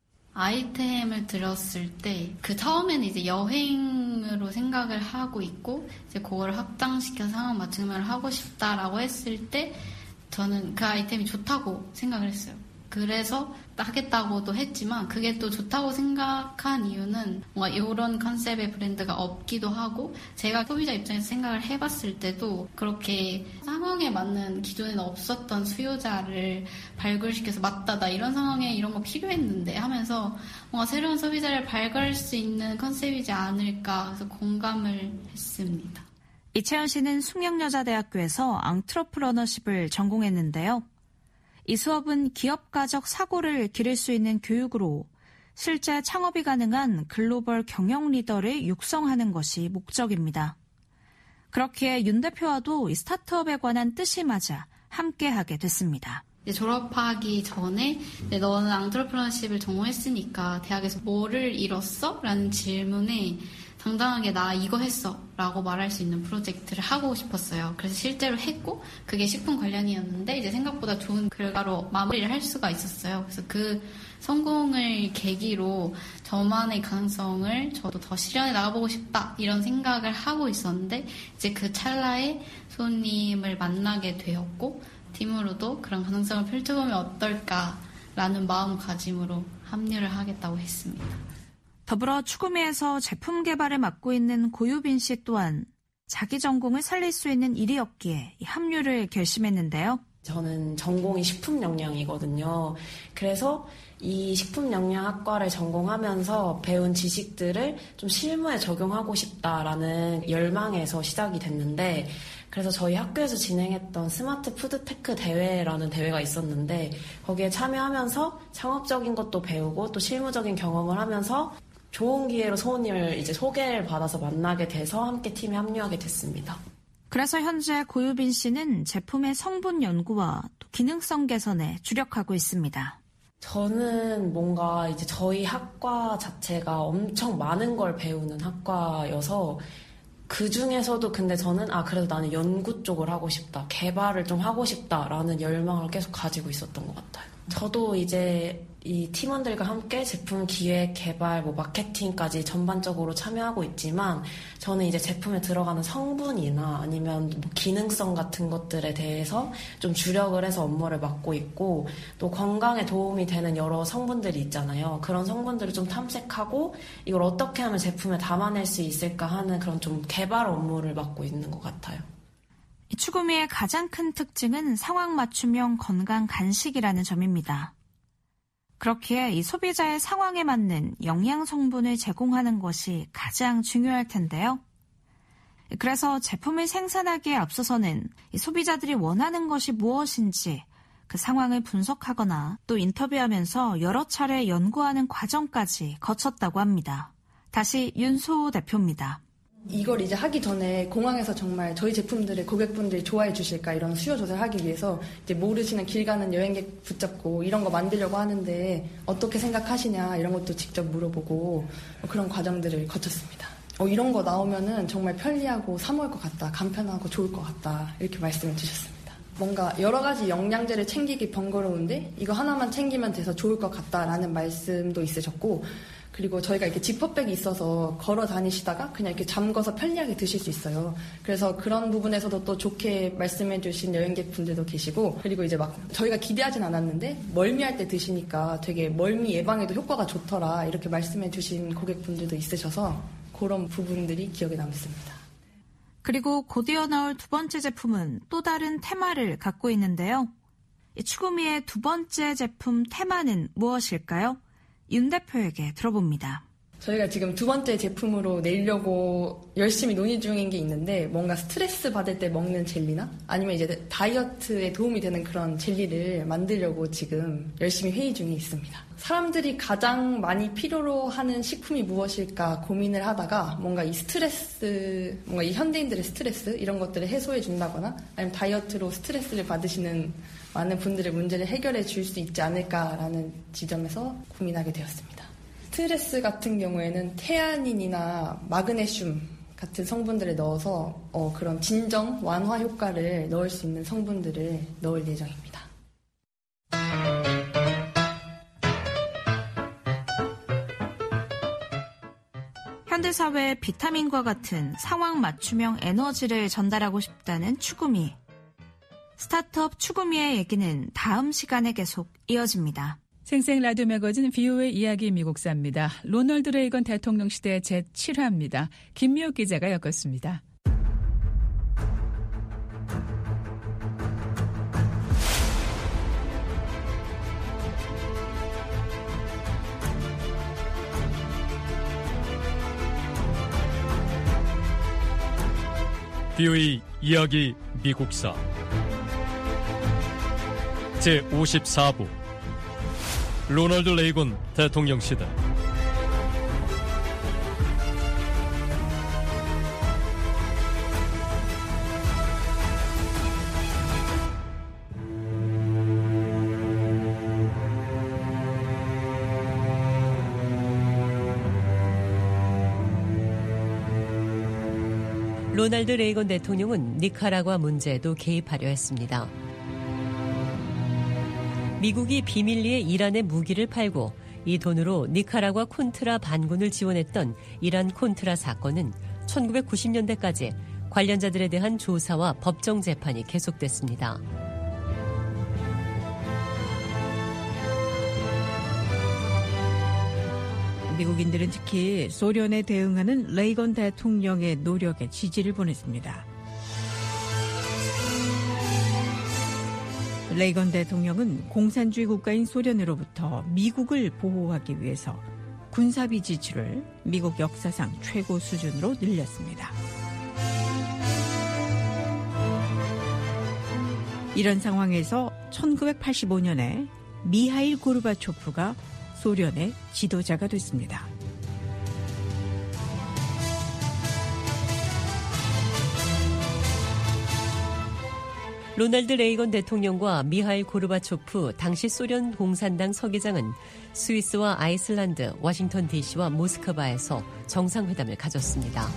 아이템을 들었을 때 그 처음에는 이제 여행으로 생각을 하고 있고 이제 그걸 확장시켜서 상황 맞춤을 하고 싶다라고 했을 때 저는 그 아이템이 좋다고 생각을 했어요. 그래서 하겠다고도 했지만 그게 또 좋다고 생각한 이유는 뭔가 이런 컨셉의 브랜드가 없기도 하고 제가 소비자 입장에서 생각을 해봤을 때도 그렇게 상황에 맞는 기존에는 없었던 수요자를 발굴시켜서 맞다 나 이런 상황에 이런 거 필요했는데 하면서 뭔가 새로운 소비자를 발굴할 수 있는 컨셉이지 않을까 해서 공감을 했습니다. 이채연 씨는 숙명여자대학교에서 앙트러프러너십을 전공했는데요. 이 수업은 기업가적 사고를 기를 수 있는 교육으로 실제 창업이 가능한 글로벌 경영 리더를 육성하는 것이 목적입니다. 그렇기에 윤 대표와도 이 스타트업에 관한 뜻이 맞아 함께하게 됐습니다. 이제 졸업하기 전에 이제 너는 앙트러프러너십을 전공했으니까 대학에서 뭐를 이뤘어? 라는 질문에 당당하게 나 이거 했어 라고 말할 수 있는 프로젝트를 하고 싶었어요. 그래서 실제로 했고 그게 식품 관련이었는데 이제 생각보다 좋은 결과로 마무리를 할 수가 있었어요. 그래서 그 성공을 계기로 저만의 가능성을 저도 더 실현해 나가보고 싶다 이런 생각을 하고 있었는데 이제 그 찰나에 손님을 만나게 되었고 팀으로도 그런 가능성을 펼쳐보면 어떨까라는 마음가짐으로 합류를 하겠다고 했습니다. 더불어 추구미에서 제품 개발을 맡고 있는 고유빈 씨 또한 자기 전공을 살릴 수 있는 일이 없기에 합류를 결심했는데요. 저는 전공이 식품영양이거든요. 그래서 이 식품영양학과를 전공하면서 배운 지식들을 좀 실무에 적용하고 싶다라는 열망에서 시작이 됐는데 그래서 저희 학교에서 진행했던 스마트 푸드테크 대회라는 대회가 있었는데 거기에 참여하면서 창업적인 것도 배우고 또 실무적인 경험을 하면서 좋은 기회로 손님을 이제 소개를 받아서 만나게 돼서 함께 팀에 합류하게 됐습니다. 그래서 현재 고유빈 씨는 제품의 성분 연구와 또 기능성 개선에 주력하고 있습니다. 저는 뭔가 이제 저희 학과 자체가 엄청 많은 걸 배우는 학과여서 그 중에서도 근데 저는 아 그래도 나는 연구 쪽을 하고 싶다, 개발을 좀 하고 싶다라는 열망을 계속 가지고 있었던 것 같아요. 저도 이제 이 팀원들과 함께 제품 기획, 개발, 뭐 마케팅까지 전반적으로 참여하고 있지만 저는 이제 제품에 들어가는 성분이나 아니면 뭐 기능성 같은 것들에 대해서 좀 주력을 해서 업무를 맡고 있고 또 건강에 도움이 되는 여러 성분들이 있잖아요. 그런 성분들을 좀 탐색하고 이걸 어떻게 하면 제품에 담아낼 수 있을까 하는 그런 좀 개발 업무를 맡고 있는 것 같아요. 이 추구미의 가장 큰 특징은 상황 맞춤형 건강 간식이라는 점입니다. 그렇기에 이 소비자의 상황에 맞는 영양 성분을 제공하는 것이 가장 중요할 텐데요. 그래서 제품을 생산하기에 앞서서는 이 소비자들이 원하는 것이 무엇인지 그 상황을 분석하거나 또 인터뷰하면서 여러 차례 연구하는 과정까지 거쳤다고 합니다. 다시 윤소 대표입니다. 이걸 이제 하기 전에 공항에서 정말 저희 제품들을 고객분들이 좋아해 주실까 이런 수요 조사를 하기 위해서 이제 모르시는 길 가는 여행객 붙잡고 이런 거 만들려고 하는데 어떻게 생각하시냐 이런 것도 직접 물어보고 그런 과정들을 거쳤습니다. 어, 이런 거 나오면은 정말 편리하고 사 먹을 것 같다, 간편하고 좋을 것 같다 이렇게 말씀을 주셨습니다. 뭔가 여러 가지 영양제를 챙기기 번거로운데 이거 하나만 챙기면 돼서 좋을 것 같다라는 말씀도 있으셨고 그리고 저희가 이렇게 지퍼백이 있어서 걸어 다니시다가 그냥 이렇게 잠궈서 편리하게 드실 수 있어요. 그래서 그런 부분에서도 또 좋게 말씀해 주신 여행객 분들도 계시고 그리고 이제 막 저희가 기대하진 않았는데 멀미할 때 드시니까 되게 멀미 예방에도 효과가 좋더라 이렇게 말씀해 주신 고객분들도 있으셔서 그런 부분들이 기억에 남습니다. 그리고 곧이어 나올 두 번째 제품은 또 다른 테마를 갖고 있는데요. 이 추구미의 두 번째 제품 테마는 무엇일까요? 윤 대표에게 들어봅니다. 저희가 지금 두 번째 제품으로 내려고 열심히 논의 중인 게 있는데 뭔가 스트레스 받을 때 먹는 젤리나 아니면 이제 다이어트에 도움이 되는 그런 젤리를 만들려고 지금 열심히 회의 중에 있습니다. 사람들이 가장 많이 필요로 하는 식품이 무엇일까 고민을 하다가 뭔가 이 스트레스, 뭔가 이 현대인들의 스트레스 이런 것들을 해소해 준다거나 아니면 다이어트로 스트레스를 받으시는 많은 분들의 문제를 해결해 줄 수 있지 않을까라는 지점에서 고민하게 되었습니다. 스트레스 같은 경우에는 테아닌이나 마그네슘 같은 성분들을 넣어서 어, 그런 진정, 완화 효과를 넣을 수 있는 성분들을 넣을 예정입니다. 현대사회에 비타민과 같은 상황 맞춤형 에너지를 전달하고 싶다는 추구미. 스타트업 추구미의 얘기는 다음 시간에 계속 이어집니다. 생생 라디오 매거진 브이오에이 이야기 미국사입니다. 로널드 레이건 대통령 시대 제칠 화입니다. 김미옥 기자가 엮었습니다. 브이오에이 이야기 미국사 제오십사 부 로널드 레이건 대통령 시대. 로널드 레이건 대통령은 니카라과 문제에도 개입하려 했습니다. 미국이 비밀리에 이란에 무기를 팔고 이 돈으로 니카라과 콘트라 반군을 지원했던 이란 콘트라 사건은 천구백구십 년대까지 관련자들에 대한 조사와 법정 재판이 계속됐습니다. 미국인들은 특히 소련에 대응하는 레이건 대통령의 노력에 지지를 보냈습니다. 레이건 대통령은 공산주의 국가인 소련으로부터 미국을 보호하기 위해서 군사비 지출을 미국 역사상 최고 수준으로 늘렸습니다. 이런 상황에서 천구백팔십오 년에 미하일 고르바초프가 소련의 지도자가 됐습니다. 로널드 레이건 대통령과 미하일 고르바초프 당시 소련 공산당 서기장은 스위스와 아이슬란드, 워싱턴 디씨와 모스크바에서 정상회담을 가졌습니다.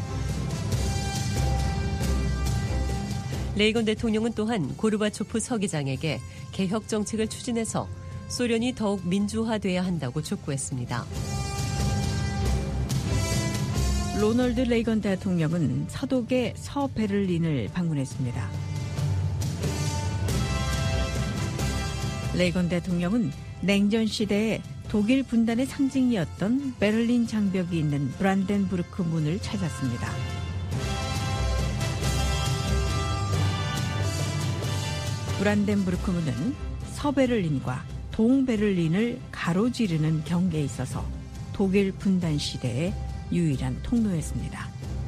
레이건 대통령은 또한 고르바초프 서기장에게 개혁 정책을 추진해서 소련이 더욱 민주화돼야 한다고 촉구했습니다. 로널드 레이건 대통령은 서독의 서베를린을 방문했습니다. 레이건 대통령은 냉전 시대에 독일 분단의 상징이었던 베를린 장벽이 있는 브란덴부르크 문을 찾았습니다. 브란덴부르크 문은 서베를린과 동베를린을 가로지르는 경계에 있어서 독일 분단 시대의 유일한 통로였습니다.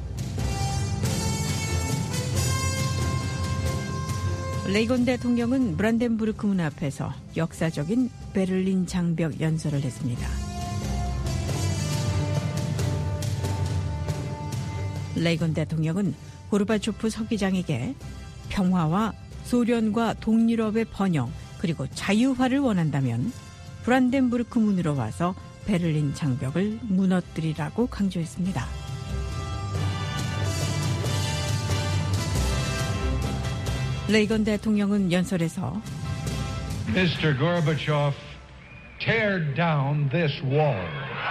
레이건 대통령은 브란덴부르크 문 앞에서 역사적인 베를린 장벽 연설을 했습니다. 레이건 대통령은 고르바초프 서기장에게 평화와 소련과 동유럽의 번영 그리고 자유화를 원한다면 브란덴부르크 문으로 와서 베를린 장벽을 무너뜨리라고 강조했습니다. 레이건 대통령은 연설에서 미스터 Gorbachev, tear down this wall.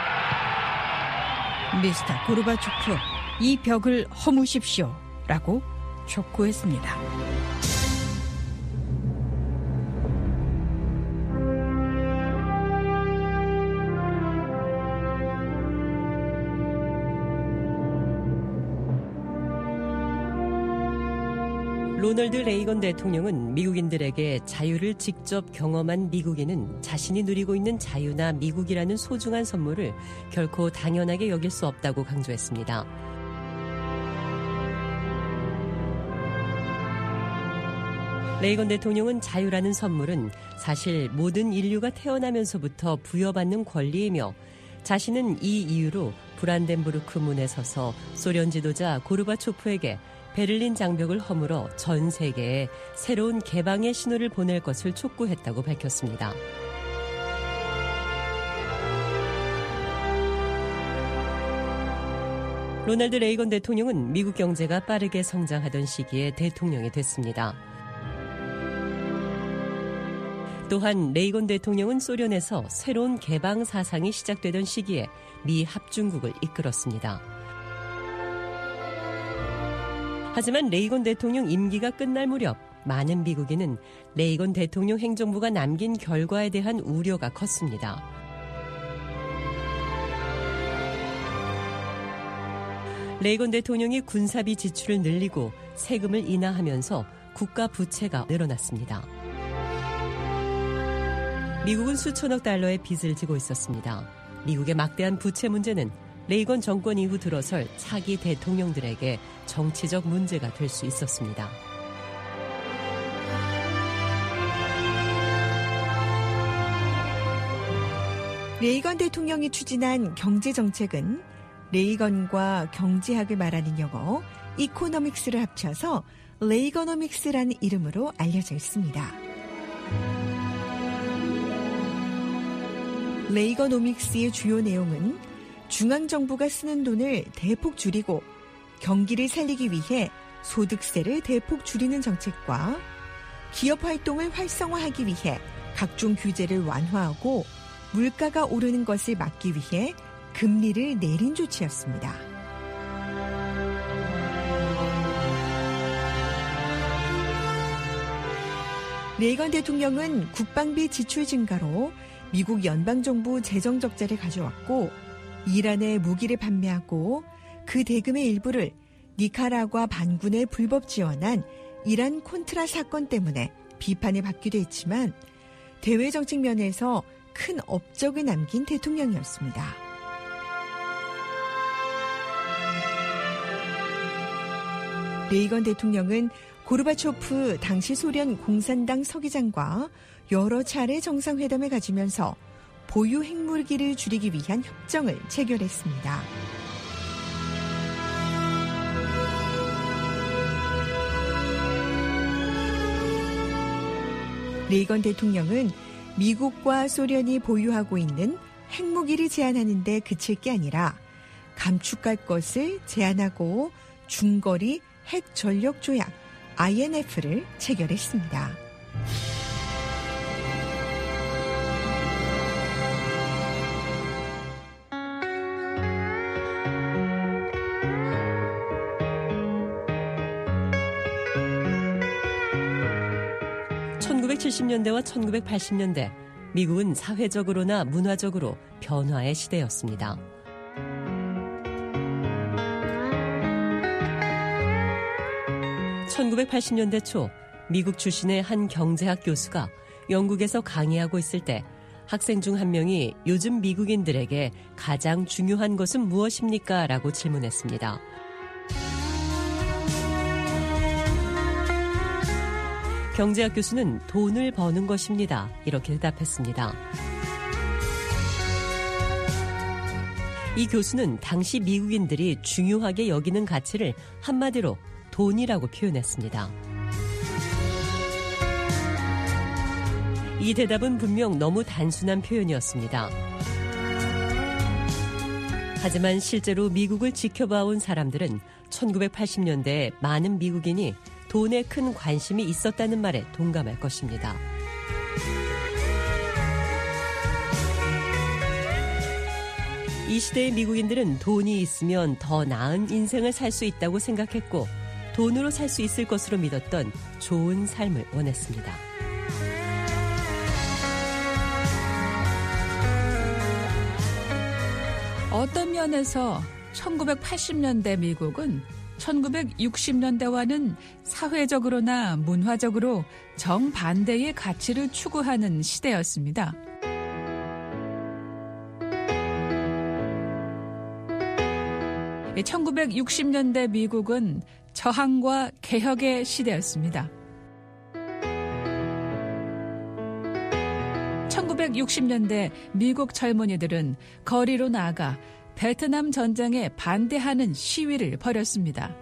미스터 고르바초프, 이 벽을 허무십시오 라고 촉구했습니다. 로널드 레이건 대통령은 미국인들에게 자유를 직접 경험한 미국인은 자신이 누리고 있는 자유나 미국이라는 소중한 선물을 결코 당연하게 여길 수 없다고 강조했습니다. 레이건 대통령은 자유라는 선물은 사실 모든 인류가 태어나면서부터 부여받는 권리이며 자신은 이 이유로 브란덴부르크 문에 서서 소련 지도자 고르바초프에게 베를린 장벽을 허물어 전 세계에 새로운 개방의 신호를 보낼 것을 촉구했다고 밝혔습니다. 로널드 레이건 대통령은 미국 경제가 빠르게 성장하던 시기에 대통령이 됐습니다. 또한 레이건 대통령은 소련에서 새로운 개방 사상이 시작되던 시기에 미 합중국을 이끌었습니다. 하지만 레이건 대통령 임기가 끝날 무렵 많은 미국인은 레이건 대통령 행정부가 남긴 결과에 대한 우려가 컸습니다. 레이건 대통령이 군사비 지출을 늘리고 세금을 인하하면서 국가 부채가 늘어났습니다. 미국은 수천억 달러의 빚을 지고 있었습니다. 미국의 막대한 부채 문제는 레이건 정권 이후 들어설 차기 대통령들에게 정치적 문제가 될 수 있었습니다. 레이건 대통령이 추진한 경제정책은 레이건과 경제학을 말하는 용어 이코노믹스를 합쳐서 레이거노믹스라는 이름으로 알려져 있습니다. 레이거노믹스의 주요 내용은 중앙정부가 쓰는 돈을 대폭 줄이고 경기를 살리기 위해 소득세를 대폭 줄이는 정책과 기업 활동을 활성화하기 위해 각종 규제를 완화하고 물가가 오르는 것을 막기 위해 금리를 내린 조치였습니다. 레이건 대통령은 국방비 지출 증가로 미국 연방정부 재정 적자를 가져왔고 이란에 무기를 판매하고 그 대금의 일부를 니카라과 반군에 불법 지원한 이란 콘트라 사건 때문에 비판을 받기도 했지만 대외 정책 면에서 큰 업적을 남긴 대통령이었습니다. 레이건 대통령은 고르바초프 당시 소련 공산당 서기장과 여러 차례 정상회담을 가지면서 보유 핵무기를 줄이기 위한 협정을 체결했습니다. 레이건 대통령은 미국과 소련이 보유하고 있는 핵무기를 제한하는 데 그칠 게 아니라 감축할 것을 제한하고 중거리 핵 전력 조약 아이엔에프를 체결했습니다. 천구백칠십 년대와 천구백팔십 년대 미국은 사회적으로나 문화적으로 변화의 시대였습니다. 천구백팔십 년대 초 미국 출신의 한 경제학 교수가 영국에서 강의하고 있을 때 학생 중 한 명이 요즘 미국인들에게 가장 중요한 것은 무엇입니까? 라고 질문했습니다. 경제학 교수는 돈을 버는 것입니다. 이렇게 대답했습니다. 이 교수는 당시 미국인들이 중요하게 여기는 가치를 한마디로 돈이라고 표현했습니다. 이 대답은 분명 너무 단순한 표현이었습니다. 하지만 실제로 미국을 지켜봐온 사람들은 천구백팔십 년대에 많은 미국인이 돈에 큰 관심이 있었다는 말에 동감할 것입니다. 이 시대의 미국인들은 돈이 있으면 더 나은 인생을 살 수 있다고 생각했고 돈으로 살 수 있을 것으로 믿었던 좋은 삶을 원했습니다. 어떤 면에서 천구백팔십 년대 미국은 천구백육십 년대와는 사회적으로나 문화적으로 정반대의 가치를 추구하는 시대였습니다. 천구백육십 년대 미국은 저항과 개혁의 시대였습니다. 천구백육십 년대 미국 젊은이들은 거리로 나아가 베트남 전쟁에 반대하는 시위를 벌였습니다.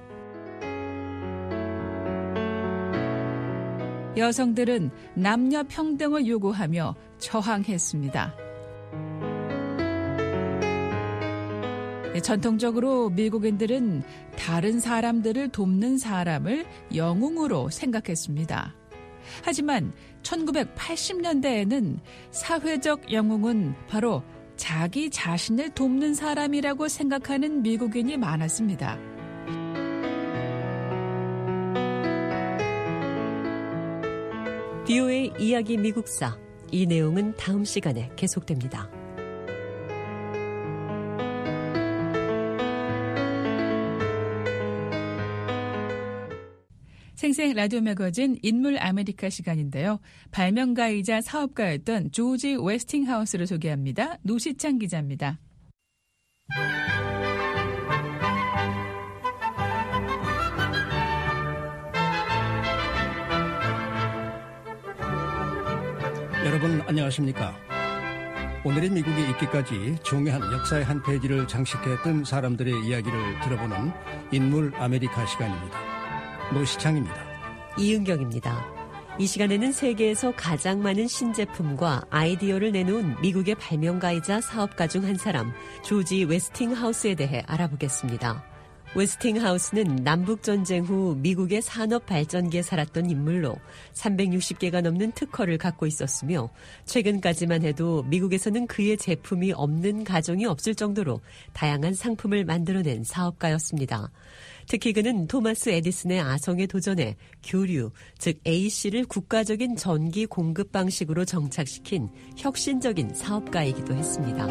여성들은 남녀 평등을 요구하며 저항했습니다. 전통적으로 미국인들은 다른 사람들을 돕는 사람을 영웅으로 생각했습니다. 하지만 천구백팔십 년대에는 사회적 영웅은 바로 자기 자신을 돕는 사람이라고 생각하는 미국인이 많았습니다. 비오에이 이야기 미국사, 이 내용은 다음 시간에 계속됩니다. 생생 라디오 매거진 인물 아메리카 시간인데요. 발명가이자 사업가였던 조지 웨스팅하우스를 소개합니다. 노시창 기자입니다. 여러분 안녕하십니까? 오늘의 미국에 있기까지 중요한 역사의 한 페이지를 장식했던 사람들의 이야기를 들어보는 인물 아메리카 시간입니다. 노시창입니다. 이은경입니다. 이 시간에는 세계에서 가장 많은 신제품과 아이디어를 내놓은 미국의 발명가이자 사업가 중 한 사람 조지 웨스팅하우스에 대해 알아보겠습니다. 웨스팅하우스는 남북전쟁 후 미국의 산업발전기에 살았던 인물로 삼백육십 개가 넘는 특허를 갖고 있었으며 최근까지만 해도 미국에서는 그의 제품이 없는 가정이 없을 정도로 다양한 상품을 만들어낸 사업가였습니다. 특히 그는 토마스 에디슨의 아성에 도전해 교류, 즉 에이씨를 국가적인 전기 공급 방식으로 정착시킨 혁신적인 사업가이기도 했습니다.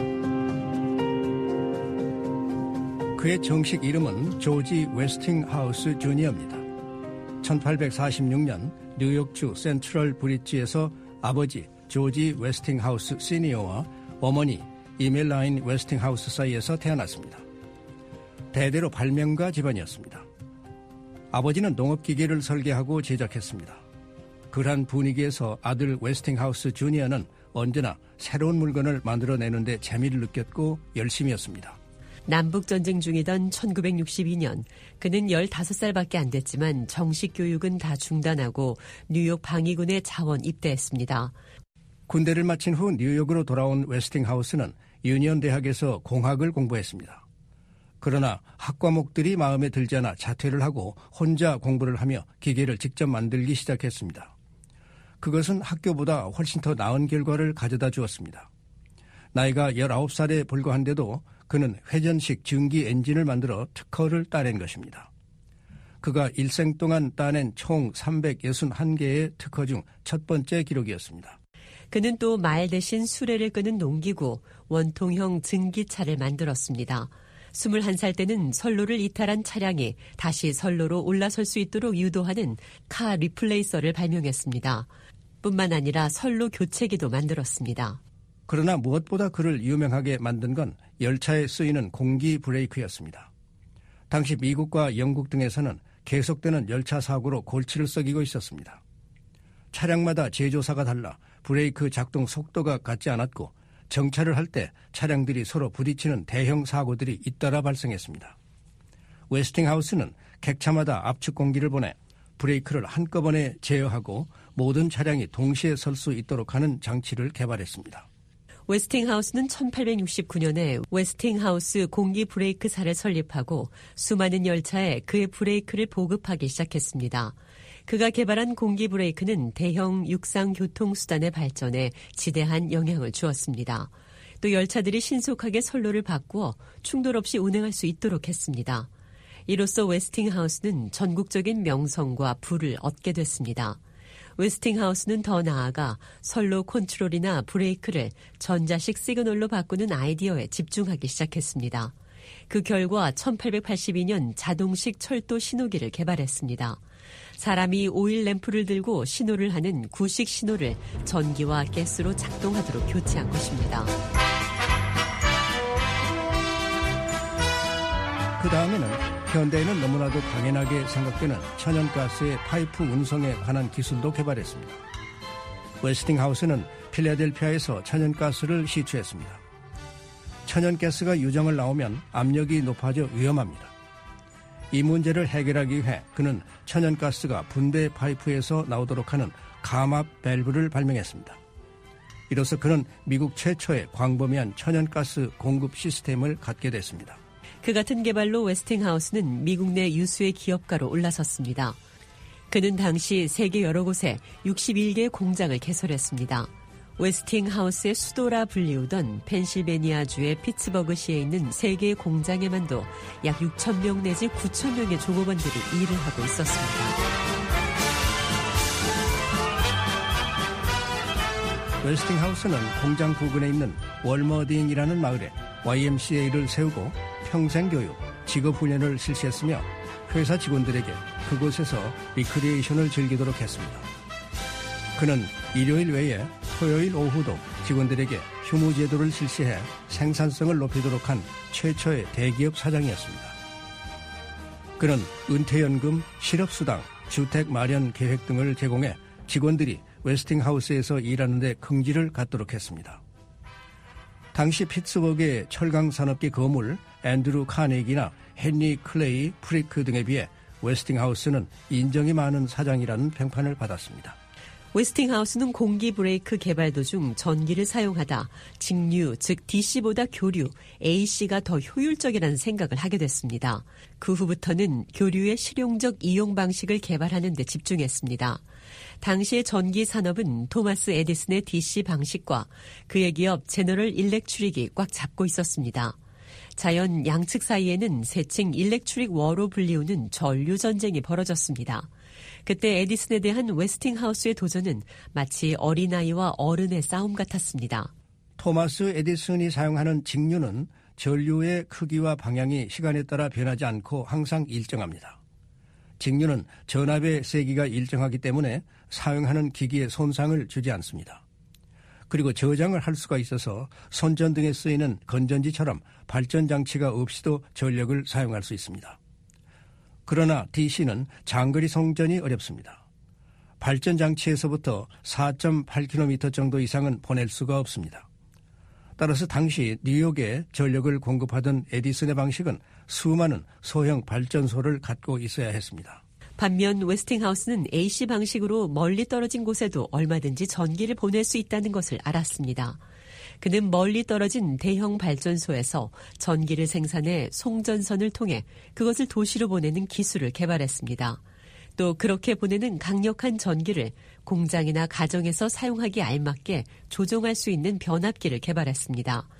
그의 정식 이름은 조지 웨스팅하우스 주니어입니다. 천팔백사십육 년 뉴욕주 센트럴 브릿지에서 아버지 조지 웨스팅하우스 시니어와 어머니 이멜라인 웨스팅하우스 사이에서 태어났습니다. 대대로 발명가 집안이었습니다. 아버지는 농업기계를 설계하고 제작했습니다. 그러한 분위기에서 아들 웨스팅하우스 주니어는 언제나 새로운 물건을 만들어내는 데 재미를 느꼈고 열심이었습니다. 남북전쟁 중이던 천구백육십이 년 그는 열다섯 살밖에 안 됐지만 정식 교육은 다 중단하고 뉴욕 방위군에 자원 입대했습니다. 군대를 마친 후 뉴욕으로 돌아온 웨스팅하우스는 유니언 대학에서 공학을 공부했습니다. 그러나 학과목들이 마음에 들지 않아 자퇴를 하고 혼자 공부를 하며 기계를 직접 만들기 시작했습니다. 그것은 학교보다 훨씬 더 나은 결과를 가져다 주었습니다. 나이가 열아홉 살에 불과한데도 그는 회전식 증기 엔진을 만들어 특허를 따낸 것입니다. 그가 일생 동안 따낸 총 삼백육십일 개의 특허 중 첫 번째 기록이었습니다. 그는 또 말 대신 수레를 끄는 농기구, 원통형 증기차를 만들었습니다. 스물한 살 때는 선로를 이탈한 차량이 다시 선로로 올라설 수 있도록 유도하는 카 리플레이서를 발명했습니다. 뿐만 아니라 선로 교체기도 만들었습니다. 그러나 무엇보다 그를 유명하게 만든 건 열차에 쓰이는 공기 브레이크였습니다. 당시 미국과 영국 등에서는 계속되는 열차 사고로 골치를 썩이고 있었습니다. 차량마다 제조사가 달라 브레이크 작동 속도가 같지 않았고 정차를 할 때 차량들이 서로 부딪히는 대형 사고들이 잇따라 발생했습니다. 웨스팅하우스는 객차마다 압축 공기를 보내 브레이크를 한꺼번에 제어하고 모든 차량이 동시에 설 수 있도록 하는 장치를 개발했습니다. 웨스팅하우스는 천팔백육십구 년에 웨스팅하우스 공기 브레이크사를 설립하고 수많은 열차에 그의 브레이크를 보급하기 시작했습니다. 그가 개발한 공기 브레이크는 대형 육상 교통수단의 발전에 지대한 영향을 주었습니다. 또 열차들이 신속하게 선로를 바꾸어 충돌 없이 운행할 수 있도록 했습니다. 이로써 웨스팅하우스는 전국적인 명성과 부를 얻게 됐습니다. 웨스팅하우스는 더 나아가 선로 컨트롤이나 브레이크를 전자식 시그널로 바꾸는 아이디어에 집중하기 시작했습니다. 그 결과 천팔백팔십이 년 자동식 철도 신호기를 개발했습니다. 사람이 오일 램프를 들고 신호를 하는 구식 신호를 전기와 가스로 작동하도록 교체한 것입니다. 그 다음에는 현대에는 너무나도 당연하게 생각되는 천연가스의 파이프 운송에 관한 기술도 개발했습니다. 웨스팅하우스는 필라델피아에서 천연가스를 시추했습니다. 천연가스가 유정을 나오면 압력이 높아져 위험합니다. 이 문제를 해결하기 위해 그는 천연가스가 분대 파이프에서 나오도록 하는 감압 밸브를 발명했습니다. 이로써 그는 미국 최초의 광범위한 천연가스 공급 시스템을 갖게 됐습니다. 그 같은 개발로 웨스팅하우스는 미국 내 유수의 기업가로 올라섰습니다. 그는 당시 세계 여러 곳에 육십일 개의 공장을 개설했습니다. 웨스팅하우스의 수도라 불리우던 펜실베니아주의 피츠버그시에 있는 세 개의 공장에만도 약 육천 명 내지 구천 명의 종업원들이 일을 하고 있었습니다. 웨스팅하우스는 공장 부근에 있는 월머딘이라는 마을에 와이엠씨에이를 세우고 평생교육, 직업훈련을 실시했으며 회사 직원들에게 그곳에서 리크리에이션을 즐기도록 했습니다. 그는 일요일 외에 토요일 오후도 직원들에게 휴무 제도를 실시해 생산성을 높이도록 한 최초의 대기업 사장이었습니다. 그는 은퇴연금, 실업수당, 주택 마련 계획 등을 제공해 직원들이 웨스팅하우스에서 일하는 데 긍지를 갖도록 했습니다. 당시 피츠버그의 철강산업계 거물 앤드루 카네기나 헨리 클레이 프리크 등에 비해 웨스팅하우스는 인정이 많은 사장이라는 평판을 받았습니다. 웨스팅하우스는 공기 브레이크 개발 도중 전기를 사용하다 직류, 즉 디씨보다 교류, 에이씨가 더 효율적이라는 생각을 하게 됐습니다. 그 후부터는 교류의 실용적 이용 방식을 개발하는 데 집중했습니다. 당시의 전기 산업은 토마스 에디슨의 디씨 방식과 그의 기업 제너럴 일렉트릭이 꽉 잡고 있었습니다. 자연 양측 사이에는 세칭 일렉트릭 워로 불리우는 전류 전쟁이 벌어졌습니다. 그때 에디슨에 대한 웨스팅하우스의 도전은 마치 어린아이와 어른의 싸움 같았습니다. 토마스 에디슨이 사용하는 직류는 전류의 크기와 방향이 시간에 따라 변하지 않고 항상 일정합니다. 직류는 전압의 세기가 일정하기 때문에 사용하는 기기에 손상을 주지 않습니다. 그리고 저장을 할 수가 있어서 손전등에 쓰이는 건전지처럼 발전장치가 없이도 전력을 사용할 수 있습니다. 그러나 디씨는 장거리 송전이 어렵습니다. 발전장치에서부터 사 점 팔 킬로미터 정도 이상은 보낼 수가 없습니다. 따라서 당시 뉴욕에 전력을 공급하던 에디슨의 방식은 수많은 소형 발전소를 갖고 있어야 했습니다. 반면 웨스팅하우스는 에이씨 방식으로 멀리 떨어진 곳에도 얼마든지 전기를 보낼 수 있다는 것을 알았습니다. 그는 멀리 떨어진 대형 발전소에서 전기를 생산해 송전선을 통해 그것을 도시로 보내는 기술을 개발했습니다. 또 그렇게 보내는 강력한 전기를 공장이나 가정에서 사용하기 알맞게 조종할 수 있는 변압기를 개발했습니다.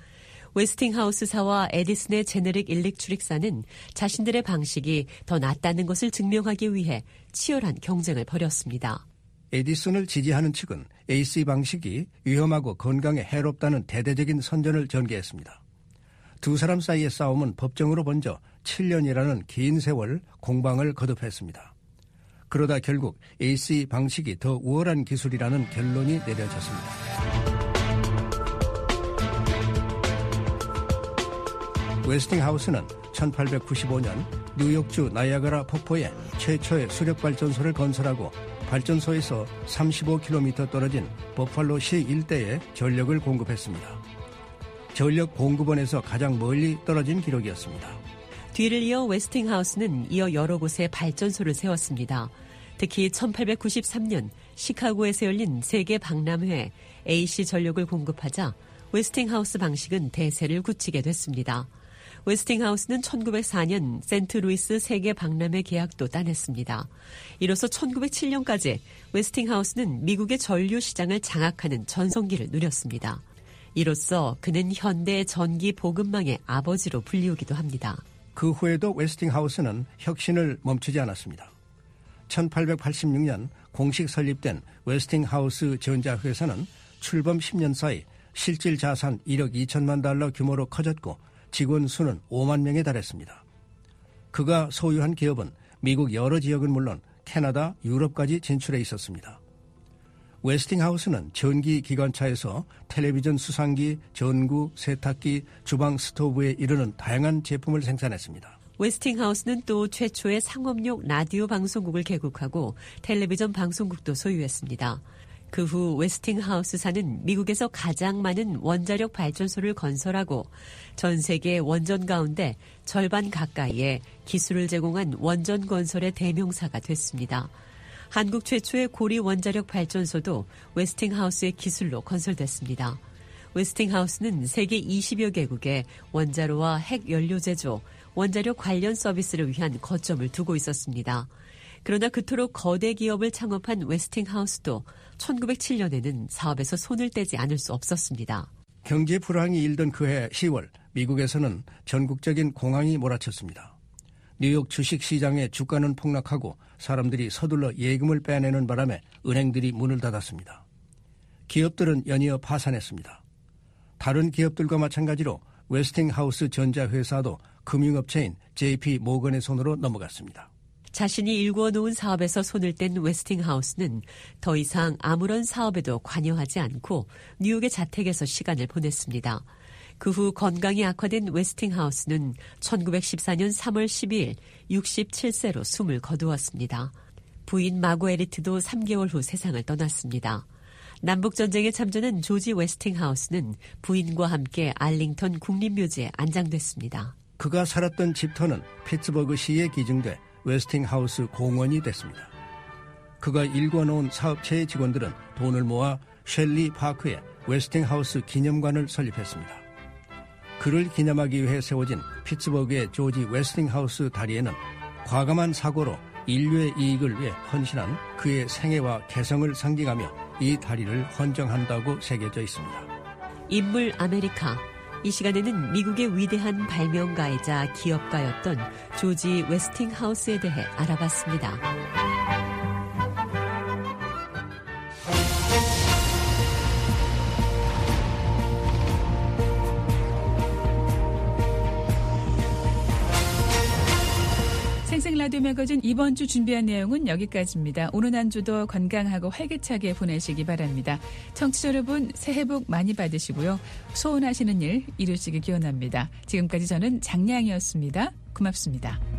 웨스팅하우스사와 에디슨의 제네릭 일렉트릭사는 자신들의 방식이 더 낫다는 것을 증명하기 위해 치열한 경쟁을 벌였습니다. 에디슨을 지지하는 측은 에이씨 방식이 위험하고 건강에 해롭다는 대대적인 선전을 전개했습니다. 두 사람 사이의 싸움은 법정으로 번져 칠 년이라는 긴 세월 공방을 거듭했습니다. 그러다 결국 에이씨 방식이 더 우월한 기술이라는 결론이 내려졌습니다. 웨스팅하우스는 천팔백구십오 년 뉴욕주 나이아가라 폭포에 최초의 수력발전소를 건설하고 발전소에서 삼십오 킬로미터 떨어진 버팔로시 일대에 전력을 공급했습니다. 전력 공급원에서 가장 멀리 떨어진 기록이었습니다. 뒤를 이어 웨스팅하우스는 이어 여러 곳에 발전소를 세웠습니다. 특히 천팔백구십삼 년 시카고에서 열린 세계 박람회에 에이씨 전력을 공급하자 웨스팅하우스 방식은 대세를 굳히게 됐습니다. 웨스팅하우스는 천구백사 년 센트루이스 세계 박람회 계약도 따냈습니다. 이로써 천구백칠 년까지 웨스팅하우스는 미국의 전류 시장을 장악하는 전성기를 누렸습니다. 이로써 그는 현대 전기 보급망의 아버지로 불리우기도 합니다. 그 후에도 웨스팅하우스는 혁신을 멈추지 않았습니다. 천팔백팔십육 년 공식 설립된 웨스팅하우스 전자회사는 출범 십 년 사이 실질 자산 일억 이천만 달러 규모로 커졌고 직원 수는 오만 명에 달했습니다. 그가 소유한 기업은 미국 여러 지역은 물론 캐나다, 유럽까지 진출해 있었습니다. 웨스팅하우스는 전기 기관차에서 텔레비전 수상기, 전구, 세탁기, 주방 스토브에 이르는 다양한 제품을 생산했습니다. 웨스팅하우스는 또 최초의 상업용 라디오 방송국을 개국하고 텔레비전 방송국도 소유했습니다. 그 후 웨스팅하우스사는 미국에서 가장 많은 원자력 발전소를 건설하고 전 세계 원전 가운데 절반 가까이에 기술을 제공한 원전 건설의 대명사가 됐습니다. 한국 최초의 고리 원자력 발전소도 웨스팅하우스의 기술로 건설됐습니다. 웨스팅하우스는 세계 이십여 개국에 원자로와 핵연료 제조, 원자력 관련 서비스를 위한 거점을 두고 있었습니다. 그러나 그토록 거대 기업을 창업한 웨스팅하우스도 천구백칠 년에는 사업에서 손을 떼지 않을 수 없었습니다. 경제 불황이 일던 그해 시월 미국에서는 전국적인 공황이 몰아쳤습니다. 뉴욕 주식시장의 주가는 폭락하고 사람들이 서둘러 예금을 빼내는 바람에 은행들이 문을 닫았습니다. 기업들은 연이어 파산했습니다. 다른 기업들과 마찬가지로 웨스팅하우스 전자회사도 금융업체인 제이피 모건의 손으로 넘어갔습니다. 자신이 일구어 놓은 사업에서 손을 뗀 웨스팅하우스는 더 이상 아무런 사업에도 관여하지 않고 뉴욕의 자택에서 시간을 보냈습니다. 그 후 건강이 악화된 웨스팅하우스는 천구백십사 년 삼월 십이일 육십칠 세로 숨을 거두었습니다. 부인 마고 에리트도 삼 개월 후 세상을 떠났습니다. 남북전쟁에 참전한 조지 웨스팅하우스는 부인과 함께 알링턴 국립묘지에 안장됐습니다. 그가 살았던 집터는 피츠버그시에 기증돼 웨스팅하우스 공원이 됐습니다. 그가 일궈놓은 사업체의 직원들은 돈을 모아 셸리 파크에 웨스팅하우스 기념관을 설립했습니다. 그를 기념하기 위해 세워진 피츠버그의 조지 웨스팅하우스 다리에는 과감한 사고로 인류의 이익을 위해 헌신한 그의 생애와 개성을 상징하며 이 다리를 헌정한다고 새겨져 있습니다. 인물 아메리카. 이 시간에는 미국의 위대한 발명가이자 기업가였던 조지 웨스팅하우스에 대해 알아봤습니다. 생생라디오 매거진 이번 주 준비한 내용은 여기까지입니다. 오늘 한 주도 건강하고 활기차게 보내시기 바랍니다. 청취자 여러분 새해 복 많이 받으시고요. 소원하시는 일 이루시기 기원합니다. 지금까지 저는 장량이었습니다. 고맙습니다.